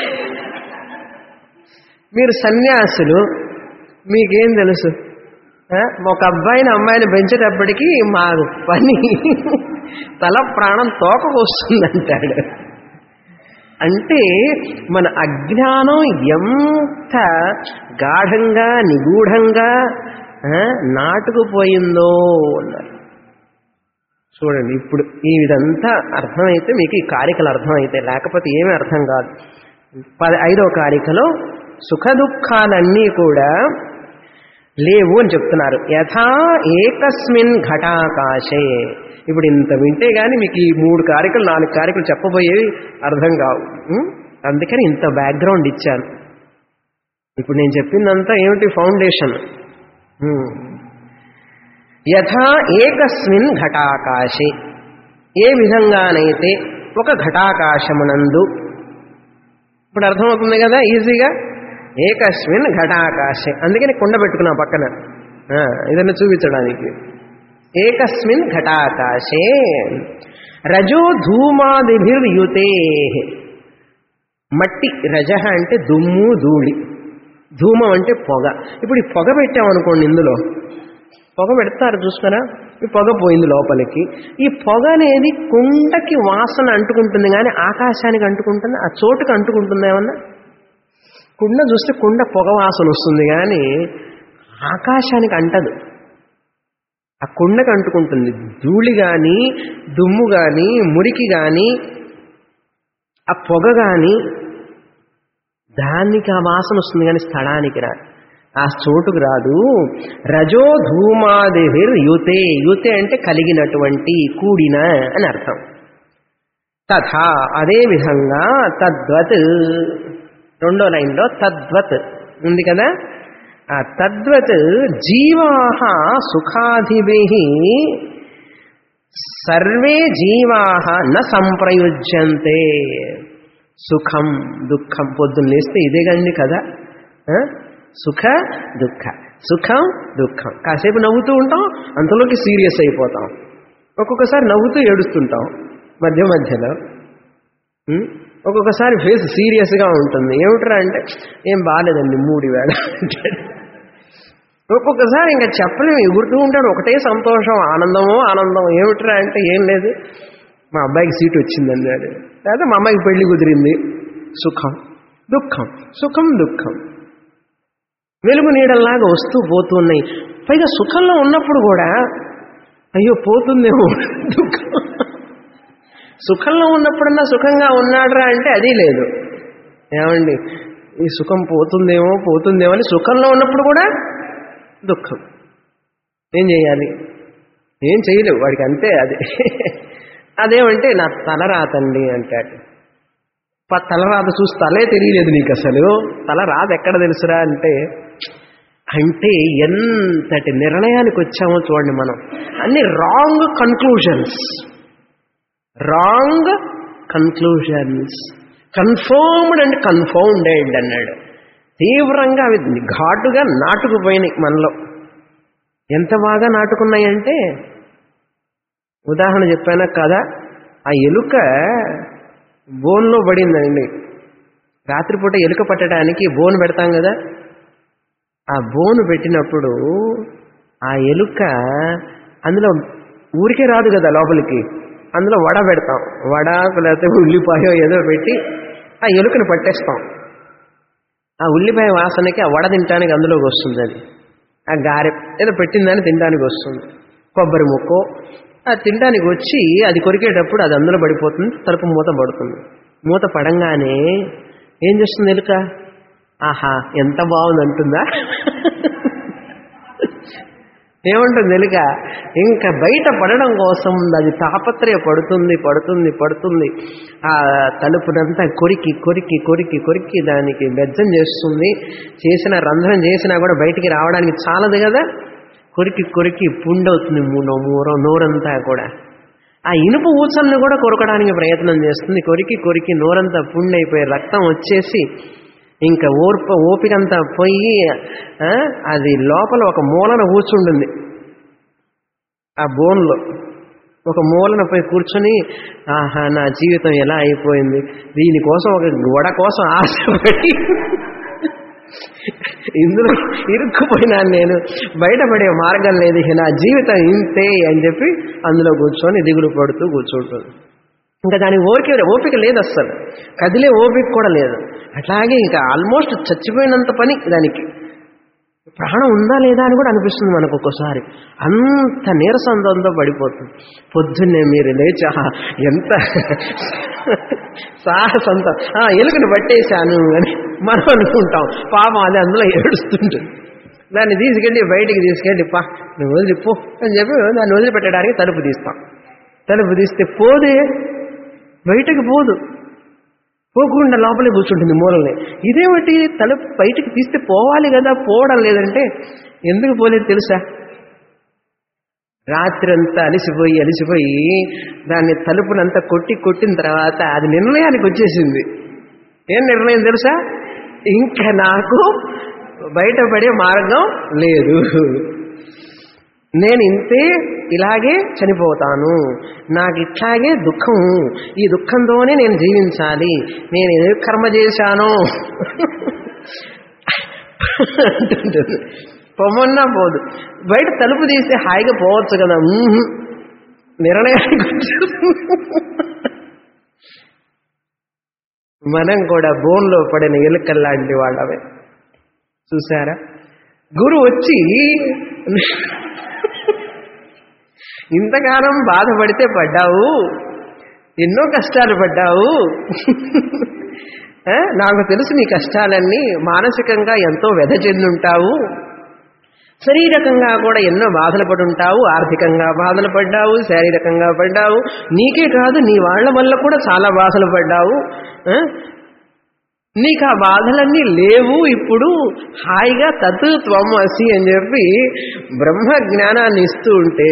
మీరు సన్యాసులు, మీకేం తెలుసు? ఒక అబ్బాయిని అమ్మాయిని పెంచేటప్పటికీ మా పని తల ప్రాణం తోకకు వస్తుందంటాడు. అంటే మన అజ్ఞానం ఎంత గాఢంగా నిగూఢంగా నాటుకుపోయిందో అన్నారు. చూడండి, ఇప్పుడు ఈ విధంతా అర్థమైతే మీకు ఈ కారికలు అర్థమైతే, లేకపోతే ఏమీ అర్థం కాదు. పది ఐదవ కారికలో సుఖ దుఃఖాలన్నీ కూడా లేవు అని చెప్తున్నారు. యథా ఏకస్మిన్ ఘటాకాశే. ఇప్పుడు ఇంత వింటే గాని మీకు ఈ మూడు కారికలు నాలుగు కారికలు చెప్పబోయేవి అర్థం కావు. అందుకని ఇంత బ్యాక్గ్రౌండ్ ఇచ్చాను. ఇప్పుడు నేను చెప్పిందంతా ఏమిటి? ఫౌండేషన్. యథా ఏకస్మిన్ ఘటాకాశే, ఏ విధంగానైతే ఒక ఘటాకాశమునందు. ఇప్పుడు అర్థమవుతుంది కదా ఈజీగా. ఏకస్మిన్ ఘటాకాశే, అందుకని కుండ పెట్టుకున్నా పక్కన ఇదನ್ನು చూపించడానికి. ఏకస్మిన్ ఘటాకాశే రజో ధూమాదిభిర్యుతే. మట్టి, రజ అంటే దుమ్ము ధూళి, ధూమం అంటే పొగ. ఇప్పుడు ఈ పొగ పెట్టామనుకోండి, ఇందులో పొగ పెడతారు చూస్తారా, ఈ పొగ పోయింది లోపలికి. ఈ పొగ అనేది కుండకి వాసన అంటుకుంటుంది కానీ ఆకాశానికి అంటుకుంటుంది, ఆ చోటుకి అంటుకుంటుంది ఏమన్నా? కుండ చూస్తే కుండ పొగ వాసన వస్తుంది కానీ ఆకాశానికి అంటదు, ఆ కుండకి అంటుకుంటుంది. ధూళి కానీ, దుమ్ము కానీ, మురికి కానీ, ఆ పొగ కానీ దానికి ఆ వాసన వస్తుంది కానీ స్థలానికి రా, ఆ చోటుకు రాదు. రజో ధూమాదిభిర్ యుతే. యుతే అంటే కలిగినటువంటి, కూడిన అని అర్థం. తథా అదేవిధంగా, తద్వత్ రెండో లైన్లో తద్వత్ ఉంది కదా, ఆ తద్వత్ జీవాః సుఖాదిభిః సర్వే జీవాః న సంప్రయుజ్యంతే. సుఖం దుఃఖం, పొద్దున్న లేస్తే ఇదేగండి కదా, సుఖ దుఃఖ, సుఖం దుఃఖం. కాసేపు నవ్వుతూ ఉంటాం, అంతలోకి సీరియస్ అయిపోతాం. ఒక్కొక్కసారి నవ్వుతూ ఏడుస్తుంటాం మధ్య మధ్యలో. ఒక్కొక్కసారి ఫేస్ సీరియస్గా ఉంటుంది. ఏమిట్రా అంటే ఏం బాగాలేదండి మూడు వేళ అంటాడు. ఒక్కొక్కసారి ఇంకా చెప్పలేము, ఎగురుతూ ఉంటాడు, ఒకటే సంతోషం, ఆనందమో ఆనందం. ఏమిట్రా అంటే ఏం లేదు, మా అబ్బాయికి సీటు వచ్చింది అన్నాడు, లేదా మా అమ్మాయికి పెళ్లి కుదిరింది. సుఖం దుఃఖం, సుఖం దుఃఖం వెలుగు నీడల్లాగా వస్తూ పోతున్నాయి. పైగా సుఖంలో ఉన్నప్పుడు కూడా అయ్యో పోతుందేమో దుఃఖం. సుఖంలో ఉన్నప్పుడన్నా సుఖంగా ఉన్నాడ్రా అంటే అది లేదు. ఏమండి ఈ సుఖం పోతుందేమో పోతుందేమో అని సుఖంలో ఉన్నప్పుడు కూడా దుఃఖం. ఏం చేయాలి? ఏం చేయలేవు, వాడికి అంతే. అది అదేమంటే నా తలరాతండి అంటాడు. తలరాత చూసి తలే తెలియలేదు నీకు, అసలు తలరాత ఎక్కడ తెలుసురా అంటే అంటే ఎంతటి నిర్ణయానికి వచ్చామో చూడండి మనం. అన్ని wrong conclusions, wrong conclusions, confirmed and confounded అన్నాడు. తీవ్రంగా అవి ఘాటుగా నాటుకుపోయినాయి మనలో. ఎంత బాగా నాటుకున్నాయంటే ఉదాహరణ చెప్పానా కదా, ఆ ఎలుక బోన్లో పడిందండి. రాత్రిపూట ఎలుక పట్టడానికి బోన్ పెడతాం కదా, ఆ బోను పెట్టినప్పుడు ఆ ఎలుక అందులో ఊరికే రాదు కదా లోపలికి, అందులో వడ పెడతాం. వడ లేకపోతే ఉల్లిపాయో ఏదో పెట్టి ఆ ఎలుకను పట్టేస్తాం. ఆ ఉల్లిపాయ వాసనకి ఆ వడ తినడానికి అందులోకి వస్తుంది. అది ఆ గారె ఏదో పెట్టిందని తినడానికి వస్తుంది. కొబ్బరి ముక్కో అది తినడానికి వచ్చి అది కొరికేటప్పుడు అది అందులో పడిపోతుంది, తలుపు మూత పడుతుంది. మూత పడంగానే ఏం చేస్తుంది ఎలుక? ఆహా ఎంత బాగుంది అంటుందా? ఏముంటుంది ఎలుక? ఇంకా బయట పడడం కోసం అది తాపత్రయ పడుతుంది పడుతుంది పడుతుంది ఆ తలుపునంతా కొరికి కొరికి కొరికి కొరికి దానికి బెజ్జం చేస్తుంది. చేసిన రంధ్రం చేసినా కూడా బయటికి రావడానికి చాలదు కదా, కొరికి కొరికి పుండవుతుంది మూనో మూరో నోరంతా కూడా. ఆ ఇనుపు ఊచల్ని కూడా కొరకడానికి ప్రయత్నం చేస్తుంది. కొరికి కొరికి నోరంతా పుండైపోయి రక్తం వచ్చేసి ఇంకా ఓర్ప ఓపికంతా పోయి అది లోపల ఒక మూలన కూర్చుంటుంది. ఆ బోన్లో ఒక మూలన పోయి కూర్చొని ఆహా నా జీవితం ఎలా అయిపోయింది, దీనికోసం ఒక గొడ కోసం ఆశపడి ఇందులో ఇరుక్కుపోయినాను, నేను బయటపడే మార్గం లేదు, నా జీవితం ఇంతే అని చెప్పి అందులో కూర్చొని దిగులు పడుతూ కూర్చుంటుంది. ఇంకా దానికి ఓపిక ఓపిక లేదు, అస్సలు కదిలే ఓపిక కూడా లేదు. అట్లాగే ఇంకా ఆల్మోస్ట్ చచ్చిపోయినంత పని దానికి. ప్రాణం ఉందా లేదా అని కూడా అనిపిస్తుంది మనకు ఒక్కోసారి, అంత నీరసంతో పడిపోతుంది. పొద్దున్నే మీరు లేచి ఎంత సాహసంతో ఎలుకను పట్టేశాను అని మనం అనుకుంటాం. పాపం అది అందులో ఏడుస్తుంటుంది. దాన్ని తీసుకెళ్ళి బయటికి తీసుకెళ్ళి పా నువ్వు వదిలిపో అని చెప్పి దాన్ని వదిలిపెట్టడానికి తలుపు తీస్తాం. తలుపు తీస్తే పోదే, బయటకు పోదు, పోకుండా లోపలే కూర్చుంటుంది మూలని. ఇదేమిటి తలుపు బయటికి తీస్తే పోవాలి కదా, పోవడం లేదంటే ఎందుకు పోలేదు తెలుసా? రాత్రి అంతా అలిసిపోయి అలిసిపోయి దాన్ని తలుపునంతా కొట్టి కొట్టిన తర్వాత అది నిర్ణయానికి వచ్చేసింది. ఏం నిర్ణయం తెలుసా? ఇంకా నాకు బయటపడే మార్గం లేదు, నేను ఇంతే ఇలాగే చనిపోతాను, నాకు ఇట్లాగే దుఃఖం, ఈ దుఃఖంతోనే నేను జీవించాలి, నేను ఏ కర్మ చేశానో అంటుంటుంది. పొమ్మన్నా పోదు. బయట తలుపు తీస్తే హాయిగా పోవచ్చు కదా, నిర్ణయానికి మనం కూడా బోన్లో పడిన ఎలుకల్లాంటి వాళ్ళమే. చూసారా? గురువు వచ్చి ఇంతకాలం బాధపడితే పడ్డావు, ఎన్నో కష్టాలు పడ్డావు, నాకు తెలుసు నీ కష్టాలన్నీ, మానసికంగా ఎంతో వ్యధ చెందుంటావు, శరీరకంగా కూడా ఎన్నో బాధలు పడి ఉంటావు, ఆర్థికంగా బాధలు పడ్డావు, శారీరకంగా పడ్డావు, నీకే కాదు నీ వాళ్ళ వల్ల కూడా చాలా బాధలు పడ్డావు, నీకు ఆ బాధలన్నీ లేవు, ఇప్పుడు హాయిగా తత్ త్వం అసి అని చెప్పి బ్రహ్మ జ్ఞానాన్ని ఇస్తూ ఉంటే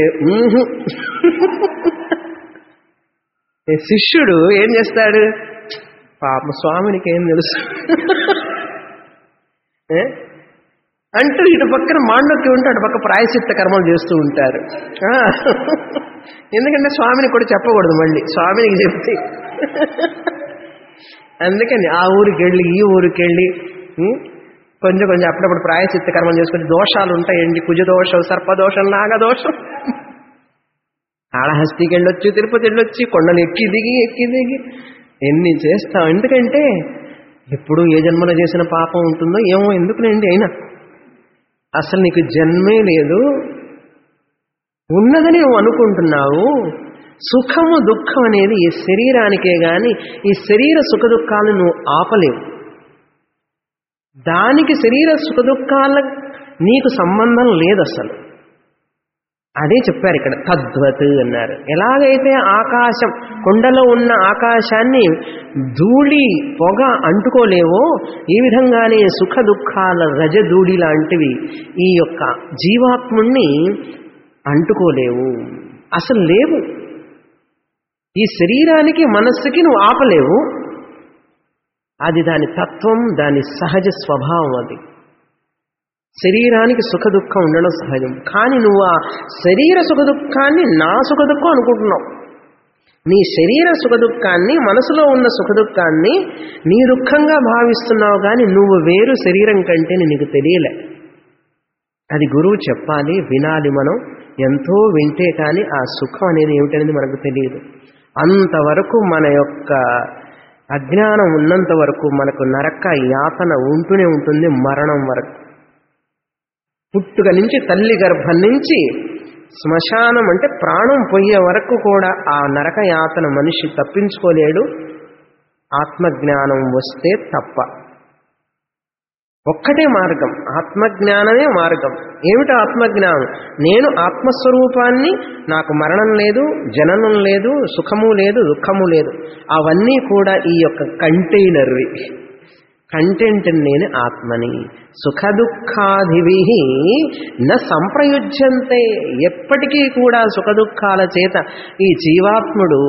శిష్యుడు ఏం చేస్తాడు? పాప స్వామినికి ఏం తెలుసు అంటూ ఇటు పక్కన మాండక్యం ఉంటే అటు పక్క ప్రాయశ్చిత్త కర్మలు చేస్తూ ఉంటారు. ఎందుకంటే స్వామిని కూడా చెప్పకూడదు, మళ్ళీ స్వామినికి చెప్తే. అందుకని ఆ ఊరికి వెళ్ళి ఈ ఊరికి వెళ్ళి కొంచెం కొంచెం అప్పుడప్పుడు ప్రాయశ్చిత్త కర్మలు చేసుకుని దోషాలు ఉంటాయండి, కుజదోషం, సర్పదోషం, నాగదోషం. కాళహస్తికి వెళ్ళొచ్చి, తిరుపతి వెళ్ళొచ్చి, కొండలు ఎక్కి దిగి ఎక్కి దిగి ఎన్ని చేస్తాం. ఎందుకంటే ఎప్పుడు ఏ జన్మలో చేసిన పాపం ఉంటుందో ఏమో, ఎందుకులేండి. అయినా అసలు నీకు జన్మే లేదు, ఉన్నదని నువ్వు అనుకుంటున్నావు. సుఖము దుఃఖం అనేది ఈ శరీరానికే గాని ఈ శరీర సుఖ దుఃఖాలను నువ్వు ఆపలేవు. దానికి శరీర సుఖ దుఃఖాల నీకు సంబంధం లేదు అసలు. అదే చెప్పారు ఇక్కడ, తద్వత్ అన్నారు. ఎలాగైతే ఆకాశం, కొండలో ఉన్న ఆకాశాన్ని ధూళి పొగ అంటుకోలేవో, ఈ విధంగానే సుఖ దుఃఖాల రజధూళి లాంటివి ఈ యొక్క జీవాత్ముణ్ణి అంటుకోలేవు, అసలు లేవు. ఈ శరీరానికి మనస్సుకి నువ్వు ఆపలేవు, అది దాని తత్వం, దాని సహజ స్వభావం. అది శరీరానికి సుఖ దుఃఖం ఉండడం సహజం. కానీ నువ్వు ఆ శరీర సుఖ దుఃఖాన్ని నా సుఖ దుఃఖం అనుకుంటున్నావు. నీ శరీర సుఖ దుఃఖాన్ని, మనసులో ఉన్న సుఖ దుఃఖాన్ని నీ దుఃఖంగా భావిస్తున్నావు. కానీ నువ్వు వేరు శరీరం కంటే నీకు తెలియలే. అది గురువు చెప్పాలి, వినాలి. మనం ఎంతో వింటే కానీ ఆ సుఖం అనేది ఏమిటనేది మనకు తెలియదు. అంతవరకు మన యొక్క అజ్ఞానం ఉన్నంత వరకు మనకు నరక యాతన ఉంటూనే ఉంటుంది. మరణం వరకు, పుట్టుక నుంచి, తల్లి గర్భం నుంచి శ్మశానం అంటే ప్రాణం పోయే వరకు కూడా ఆ నరక యాతన మనిషి తప్పించుకోలేడు, ఆత్మజ్ఞానం వస్తే తప్ప. ఒక్కటే మార్గం, ఆత్మజ్ఞానమే మార్గం. ఏమిటి ఆత్మజ్ఞానం? నేను ఆత్మస్వరూపాన్ని, నాకు మరణం లేదు, జననం లేదు, సుఖము లేదు, దుఃఖము లేదు. అవన్నీ కూడా ఈ యొక్క కంటైనర్వి. కంటెంట్ నేను ఆత్మని. సుఖ దుఃఖాదివి న సంప్రయుజ్యంతే. ఎప్పటికీ కూడా సుఖ దుఃఖాల చేత ఈ జీవాత్ముడు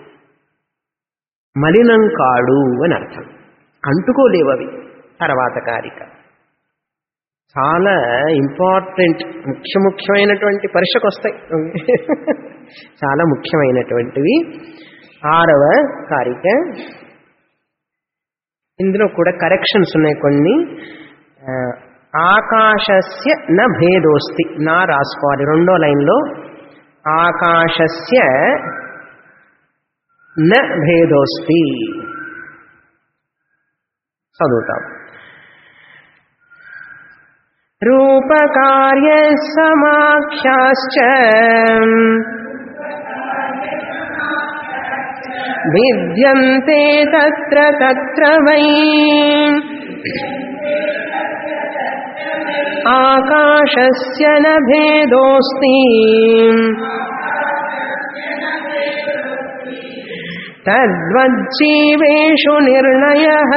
మలినం కాడు అని అర్థం. అంటుకోలేవవి. తర్వాత కారిక చాలా ఇంపార్టెంట్, ముఖ్య ముఖ్యమైనటువంటి పరీక్షకు వస్తాయి. చాలా ముఖ్యమైనటువంటివి. ఆరవ కారిక. ఇందులో కూడా కరెక్షన్స్ ఉన్నాయి కొన్ని. ఆకాశస్య న భేదోస్తి. నా రాసుకోవాలి రెండో లైన్లో. ఆకాశస్య న భేదోస్తి. చదువుతాం. రూపకార్య సమాఖ్యాశ్చ విద్యంతే తత్ర తత్ర వై. ఆకాశస్య న భేదోస్తి తద్వజ్జీవేషు నిర్ణయః.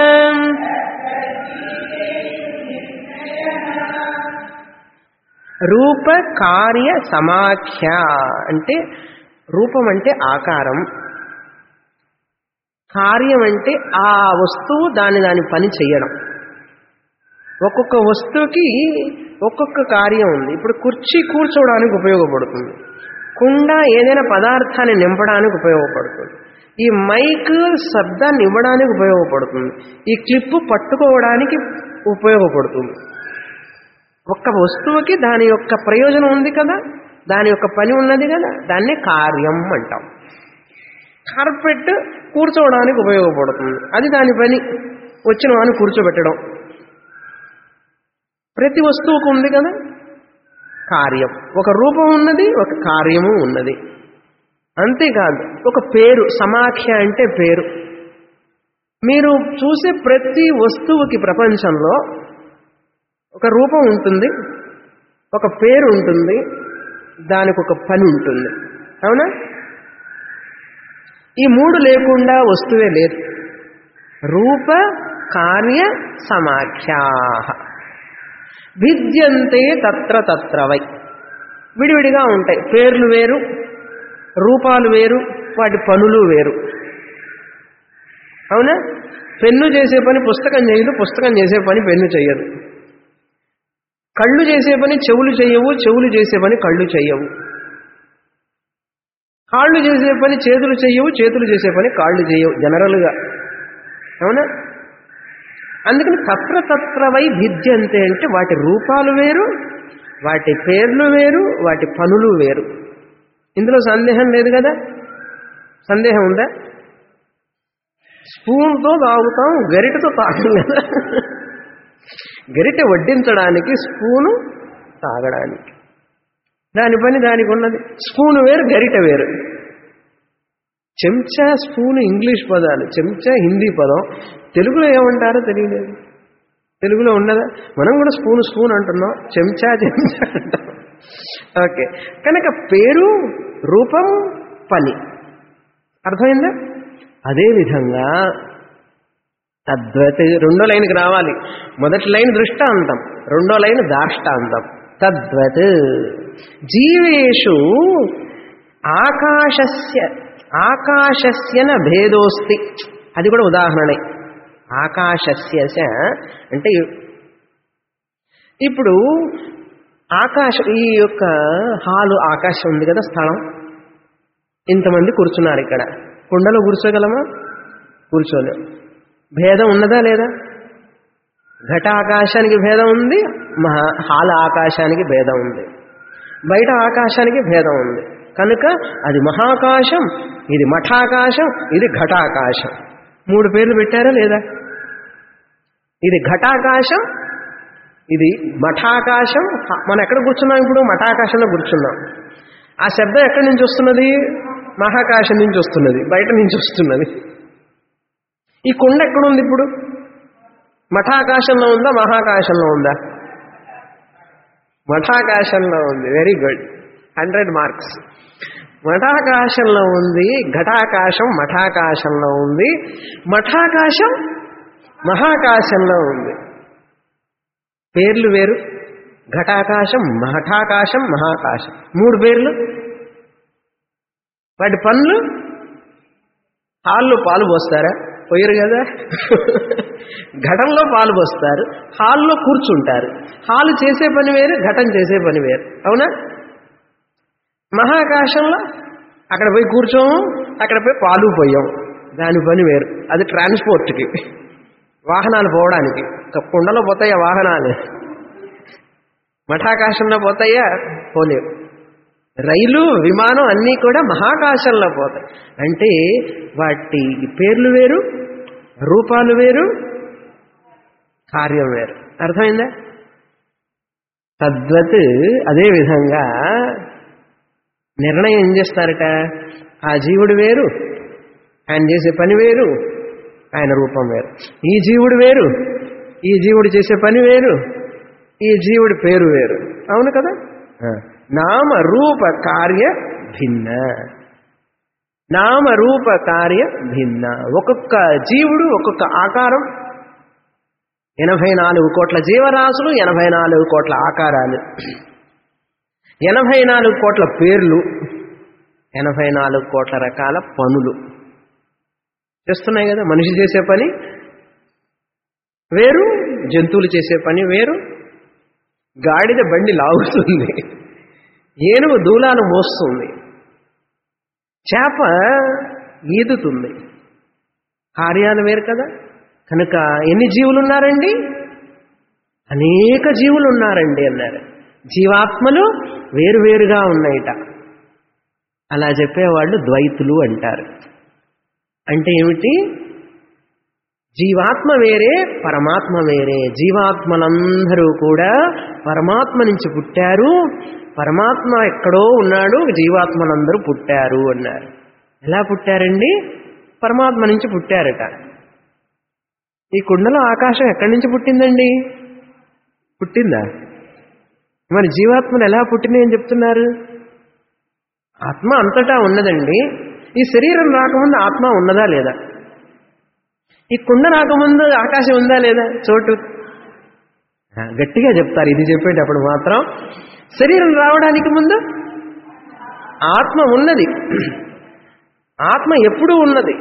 రూప కార్య సమాఖ్య అంటే రూపం అంటే ఆకారం, కార్యం అంటే ఆ వస్తువు దాని దాని పని చేయడం. ఒక్కొక్క వస్తువుకి ఒక్కొక్క కార్యం ఉంది. ఇప్పుడు కుర్చీ కూర్చోవడానికి ఉపయోగపడుతుంది, కుండ ఏదైనా పదార్థాన్ని నింపడానికి ఉపయోగపడుతుంది, ఈ మైక్ శబ్దాన్ని ఇవ్వడానికి ఉపయోగపడుతుంది, ఈ క్లిప్పు పట్టుకోవడానికి ఉపయోగపడుతుంది. ఒక్క వస్తువుకి దాని యొక్క ప్రయోజనం ఉంది కదా, దాని యొక్క పని ఉన్నది కదా, దాన్నే కార్యం అంటాం. కార్పెట్ కూర్చోవడానికి ఉపయోగపడుతుంది, అది దాని పని, వచ్చిన వాడిని కూర్చోబెట్టడం. ప్రతి వస్తువుకు ఉంది కదా కార్యం. ఒక రూపం ఉన్నది, ఒక కార్యము ఉన్నది. అంతేకాదు ఒక పేరు, సమాఖ్య అంటే పేరు. మీరు చూసే ప్రతి వస్తువుకి ప్రపంచంలో ఒక రూపం ఉంటుంది, ఒక పేరు ఉంటుంది, దానికి ఒక పని ఉంటుంది. అవునా? ఈ మూడు లేకుండా వస్తువే లేదు. రూప కార్య సమాఖ్యా భిద్యంతే తత్ర తత్ర వై. విడివిడిగా ఉంటాయి. పేర్లు వేరు, రూపాలు వేరు, వాటి పనులు వేరు. అవునా? పెన్ను చేసే పని పుస్తకం చేయదు, పుస్తకం చేసే పని పెన్ను చెయ్యదు. కళ్ళు చేసే పని చెవులు చెయ్యవు, చెవులు చేసే పని కళ్ళు చెయ్యవు. కాళ్ళు చేసే పని చేతులు చెయ్యవు, చేతులు చేసే పని కాళ్ళు చేయవు జనరల్గా. అవునా? అందుకని తత్ర తత్ర వై భిద్యంతే అంటే వాటి రూపాలు వేరు, వాటి పేర్లు వేరు, వాటి పనులు వేరు. ఇందులో సందేహం లేదు కదా? సందేహం ఉందా? స్పూన్తో తాగుతాం, గరిటతో తాగం కదా. గరిటె వడ్డించడానికి, స్పూను తాగడానికి. దాని పని దానికి ఉన్నది. స్పూను వేరు, గరిట వేరు. చెంచా, స్పూను ఇంగ్లీష్ పదాలు, చెంచా హిందీ పదం. తెలుగులో ఏమంటారో తెలియలేదు. తెలుగులో ఉన్నదా? మనం కూడా స్పూను స్పూన్ అంటున్నాం, చెంచా చెంచా అంటాం. ఓకే, కనుక పేరు, రూపం, పని అర్థమైందా? అదేవిధంగా తద్వత్ రెండో లైన్కి రావాలి. మొదటి లైన్ దృష్టాంతం, రెండో లైన్ దాష్టాంతం. తద్వత్ జీవేషు ఆకాశస్య ఆకాశస్యన భేదోస్తి. అది కూడా ఉదాహరణే. ఆకాశస్య అంటే ఇప్పుడు ఆకాశం, ఈ యొక్క హాలు ఆకాశం ఉంది కదా, స్థలం. ఇంతమంది కూర్చున్నారు ఇక్కడ. కుండలో కూర్చోగలమా? కూర్చోలేం. భేదం ఉన్నదా లేదా? ఘట ఆకాశానికి భేదం ఉంది, మహా హాల ఆకాశానికి భేదం ఉంది, బయట ఆకాశానికి భేదం ఉంది. కనుక అది మహాకాశం, ఇది మఠాకాశం, ఇది ఘటాకాశం. మూడు పేర్లు పెట్టారా లేదా? ఇది ఘటాకాశం, ఇది మఠాకాశం. మనం ఎక్కడ కూర్చున్నాం ఇప్పుడు? మఠాకాశంలో కూర్చున్నాం. ఆ శబ్దం ఎక్కడి నుంచి వస్తున్నది? మహాకాశం నుంచి వస్తున్నది, బయట నుంచి వస్తున్నది. ఈ కుండ ఎక్కడుంది ఇప్పుడు? మఠాకాశంలో ఉందా, మహాకాశంలో ఉందా? మఠాకాశంలో ఉంది. Very good, hundred marks. మఠాకాశంలో ఉంది. ఘటాకాశం మఠాకాశంలో ఉంది. మఠాకాశం మహాకాశంలో ఉంది. పేర్లు వేరు. ఘటాకాశం, మఠాకాశం, మహాకాశం. మూడు పేర్లు. వాటి పనులు. హాల్లో పాలు పోస్తారా? పోయారు కదా. ఘటంలో పాలు పోస్తారు, హాల్లో కూర్చుంటారు. హాలు చేసే పని వేరు, ఘటం చేసే పని వేరు. అవునా? మహాకాశంలో అక్కడ పోయి కూర్చోము, అక్కడ పోయి పాలు పోయాం, దాని పని వేరు. అది ట్రాన్స్పోర్ట్కి, వాహనాలు పోవడానికి. కుండలో పోతాయా వాహనాలు? మఠాకాశంలో పోతాయా? పోలేవు. రైలు, విమానం అన్నీ కూడా మహాకాశంలో పోతాయి. అంటే వాటి పేర్లు వేరు, రూపాలు వేరు, కార్యం వేరు. అర్థమైందా? తద్వత్ అదేవిధంగా నిర్ణయం ఏం చేస్తారట? ఆ జీవుడు వేరు, ఆయన చేసే పని వేరు, ఆయన రూపం వేరు. ఈ జీవుడు వేరు, ఈ జీవుడు చేసే పని వేరు, ఈ జీవుడి పేరు వేరు. అవును కదా? నామ రూప కార్య భిన్న. నామ రూప కార్య భిన్న. ఒక్కొక్క జీవుడు ఒక్కొక్క ఆకారం. ఎనభై నాలుగు కోట్ల జీవరాశులు, ఎనభై నాలుగు కోట్ల ఆకారాలు, ఎనభై నాలుగు కోట్ల పేర్లు, ఎనభై నాలుగు కోట్ల రకాల పనులు చేస్తున్నాయి కదా. మనిషి చేసే పని వేరు, జంతువులు చేసే పని వేరు. గాడిద బండి లాగుతుంది, ఏనుగు దూలాలు మోస్తుంది, చేప ఈదుతుంది. కార్యాలు వేరు కదా. కనుక ఎన్ని జీవులు ఉన్నారండి? అనేక జీవులు ఉన్నారండి అన్నారు. జీవాత్మలు వేరువేరుగా ఉన్నాయిట. అలా చెప్పేవాళ్ళు ద్వైతులు అంటారు. అంటే ఏమిటి? జీవాత్మ వేరే, పరమాత్మ వేరే. జీవాత్మలందరూ కూడా పరమాత్మ నుంచి పుట్టారు, పరమాత్మ ఎక్కడో ఉన్నాడు, జీవాత్మలందరూ పుట్టారు అన్నారు. ఎలా పుట్టారండి? పరమాత్మ నుంచి పుట్టారట. ఈ కుండలో ఆకాశం ఎక్కడి నుంచి పుట్టిందండి? పుట్టిందా? మరి జీవాత్మలు ఎలా పుట్టినాయి అని చెప్తున్నారు? ఆత్మ అంతటా ఉన్నదండి. ఈ శరీరం రాకముందు ఆత్మ ఉన్నదా లేదా? ఈ కుండ రాకముందు ఆకాశం ఉందా లేదా? చోటు గట్టిగా చెప్తారు. ఇది చెప్పేటప్పుడు మాత్రం శరీరం రావడానికి ముందు ఆత్మ ఉన్నది. ఆత్మ ఎప్పుడూ ఉన్నది.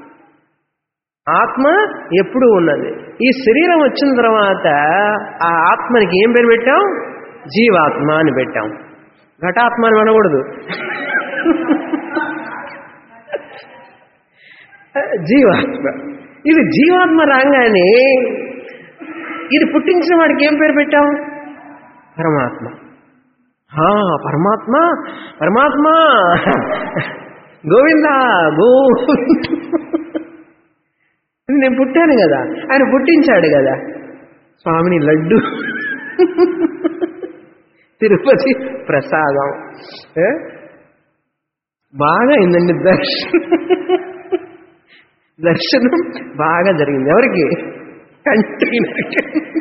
ఆత్మ ఎప్పుడూ ఉన్నది. ఈ శరీరం వచ్చిన తర్వాత ఆ ఆత్మనికి ఏం పేరు పెట్టాం? జీవాత్మ అని పెట్టాం. ఘటాత్మ అని అనకూడదు, జీవాత్మ. ఇది జీవాత్మ రాగానే ఇది పుట్టించిన వాడికి ఏం పేరు పెట్టాం? పరమాత్మ. పరమాత్మ పరమాత్మ గోవింద గో. నేను పుట్టాను కదా, ఆయన పుట్టించాడు కదా. స్వామిని లడ్డు, తిరుపతి ప్రసాదం. బాగా అయిందండి దర్శనం. దర్శనం బాగా జరిగింది. ఎవరికి? కంటైనర్కి.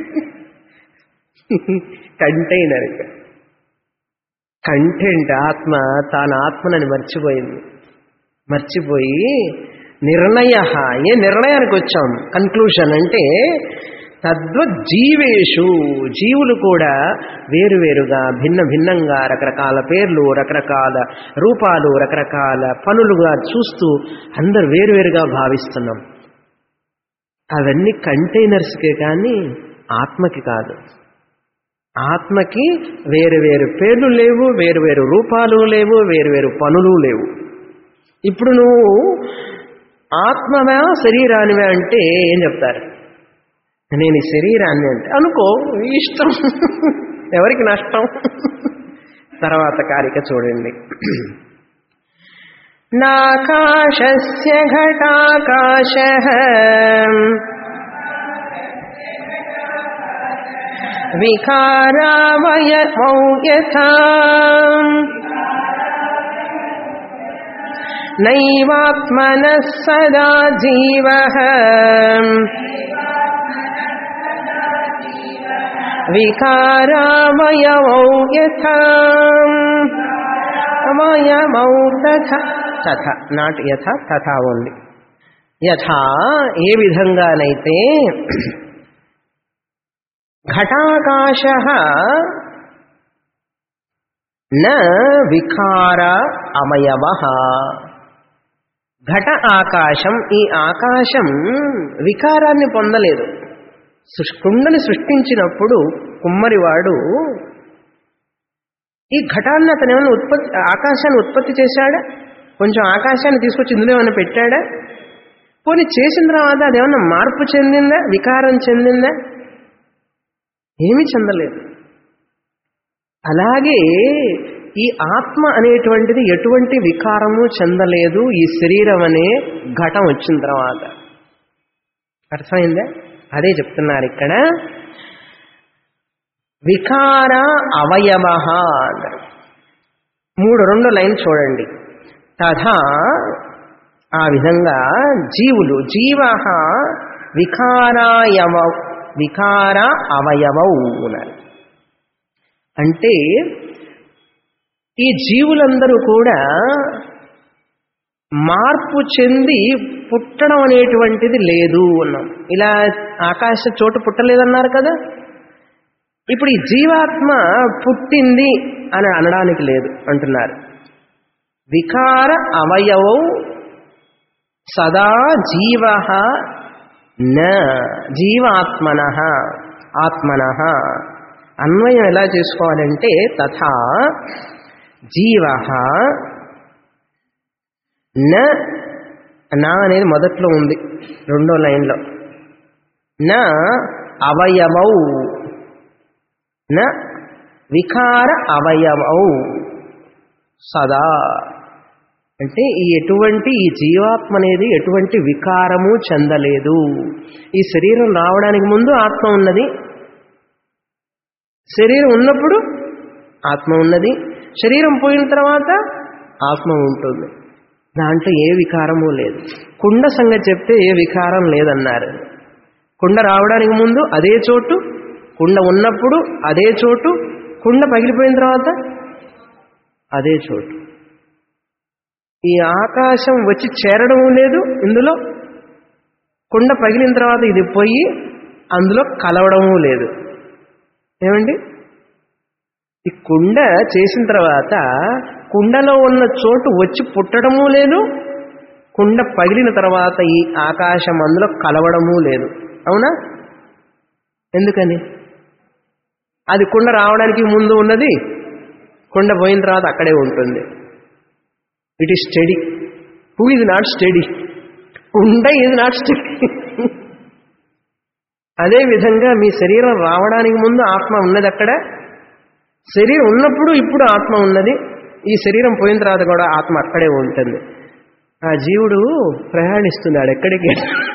కంటైనర్కి కంటెంట్. ఆత్మ తాను ఆత్మనని మర్చిపోయింది. మర్చిపోయి నిర్ణయ, ఏ నిర్ణయానికి వచ్చాం? కన్క్లూషన్. అంటే తద్వజ్జీవేషు, జీవులు కూడా వేరువేరుగా, భిన్న భిన్నంగా, రకరకాల పేర్లు, రకరకాల రూపాలు, రకరకాల పనులుగా చూస్తూ అందరు వేరువేరుగా భావిస్తున్నాం. అవన్నీ కంటైనర్స్కే కానీ ఆత్మకి కాదు. ఆత్మకి వేరు వేరు పేర్లు లేవు, వేరు వేరు రూపాలు లేవు, వేరు వేరు పనులు లేవు. ఇప్పుడు నువ్వు ఆత్మవా శరీరానివా అంటే ఏం చెప్తారు? నేను ఈ శరీరాన్ని అంటే అనుకో, ఇష్టం, ఎవరికి నష్టం. తర్వాత కారిక చూడండి. నాకాశస్య ఘటాకాశః వికారావయవౌ యథా నైవాత్మనః సదా జీవః వికారావయవౌ యథా అవయవౌ తథా తథా నాట్ యథా తథా ఓన్లీ. యథా ఏ విధంగానైతే ఘటాకాశః న వికార అవయవః. ఘట ఆకాశం, ఈ ఆకాశం వికారాన్ని పొందలేదు. కుండని సృష్టించినప్పుడు కుమ్మరివాడు ఈ ఘటాన్ని అతను ఏమైనా ఉత్పత్తి ఆకాశాన్ని ఉత్పత్తి చేశాడా? కొంచెం ఆకాశాన్ని తీసుకొచ్చి ఇందులో ఏమైనా పెట్టాడా? పోనీ చేసిన తర్వాత అదేమన్నా మార్పు చెందిందా, వికారం చెందిందా? ఏమీ చెందలేదు. అలాగే ఈ ఆత్మ అనేటువంటిది ఎటువంటి వికారము చెందలేదు ఈ శరీరం అనే ఘటం వచ్చిన తర్వాత. అర్థమైందా? అదే చెప్తున్నారు ఇక్కడ. వికార అవయవ అన్నారు. మూడు రెండో లైన్ చూడండి. తథా ఆ విధంగా జీవులు జీవ వికారాయవ వికార అవయవౌ అంటే ఈ జీవులందరూ కూడా మార్పు చెంది పుట్టడం అనేటువంటిది లేదు అన్నాం. ఇలా ఆకాశ చోటు పుట్టలేదన్నారు కదా. ఇప్పుడు ఈ జీవాత్మ పుట్టింది అని అనడానికి లేదు అంటున్నారు. వికార అవయవౌ సదా జీవ న జీవాత్మనః ఆత్మనః. అన్వయం ఎలా చేసుకోవాలంటే తథా జీవః న నా అనేది మొదట్లో ఉంది రెండో లైన్లో. న అవయవౌ న వికార అవయవౌ సదా అంటే ఈ ఎటువంటి ఈ జీవాత్మ అనేది ఎటువంటి వికారము చెందలేదు. ఈ శరీరం రావడానికి ముందు ఆత్మ ఉన్నది, శరీరం ఉన్నప్పుడు ఆత్మ ఉన్నది, శరీరం పోయిన తర్వాత ఆత్మ ఉంటుంది. దాంట్లో ఏ వికారము లేదు. కుండ సంగతి చెప్తే ఏ వికారం లేదన్నారు. కుండ రావడానికి ముందు అదే చోటు, కుండ ఉన్నప్పుడు అదే చోటు, కుండ పగిలిపోయిన తర్వాత అదే చోటు. ఈ ఆకాశం వచ్చి చేరడం లేదు ఇందులో, కుండ పగిలిన తర్వాత ఇది పోయి అందులో కలవడము లేదు. ఏమండి? ఈ కుండ చేసిన తర్వాత కుండలో ఉన్న చోటు వచ్చి పుట్టడము లేదు, కుండ పగిలిన తర్వాత ఈ ఆకాశం అందులో కలవడము లేదు. అవునా? ఎందుకని? అది కుండ రావడానికి ముందు ఉన్నది, కుండ పోయిన తర్వాత అక్కడే ఉంటుంది. It is steady. Who is not steady? కుండ ఈజ్ నాట్ స్టడీ. అదేవిధంగా మీ శరీరం రావడానికి ముందు ఆత్మ ఉన్నది అక్కడ, శరీరం ఉన్నప్పుడు ఇప్పుడు ఆత్మ ఉన్నది, ఈ శరీరం పోయిన తర్వాత కూడా ఆత్మ అక్కడే ఉంటుంది. ఆ జీవుడు ప్రయాణిస్తున్నాడు ఎక్కడికి?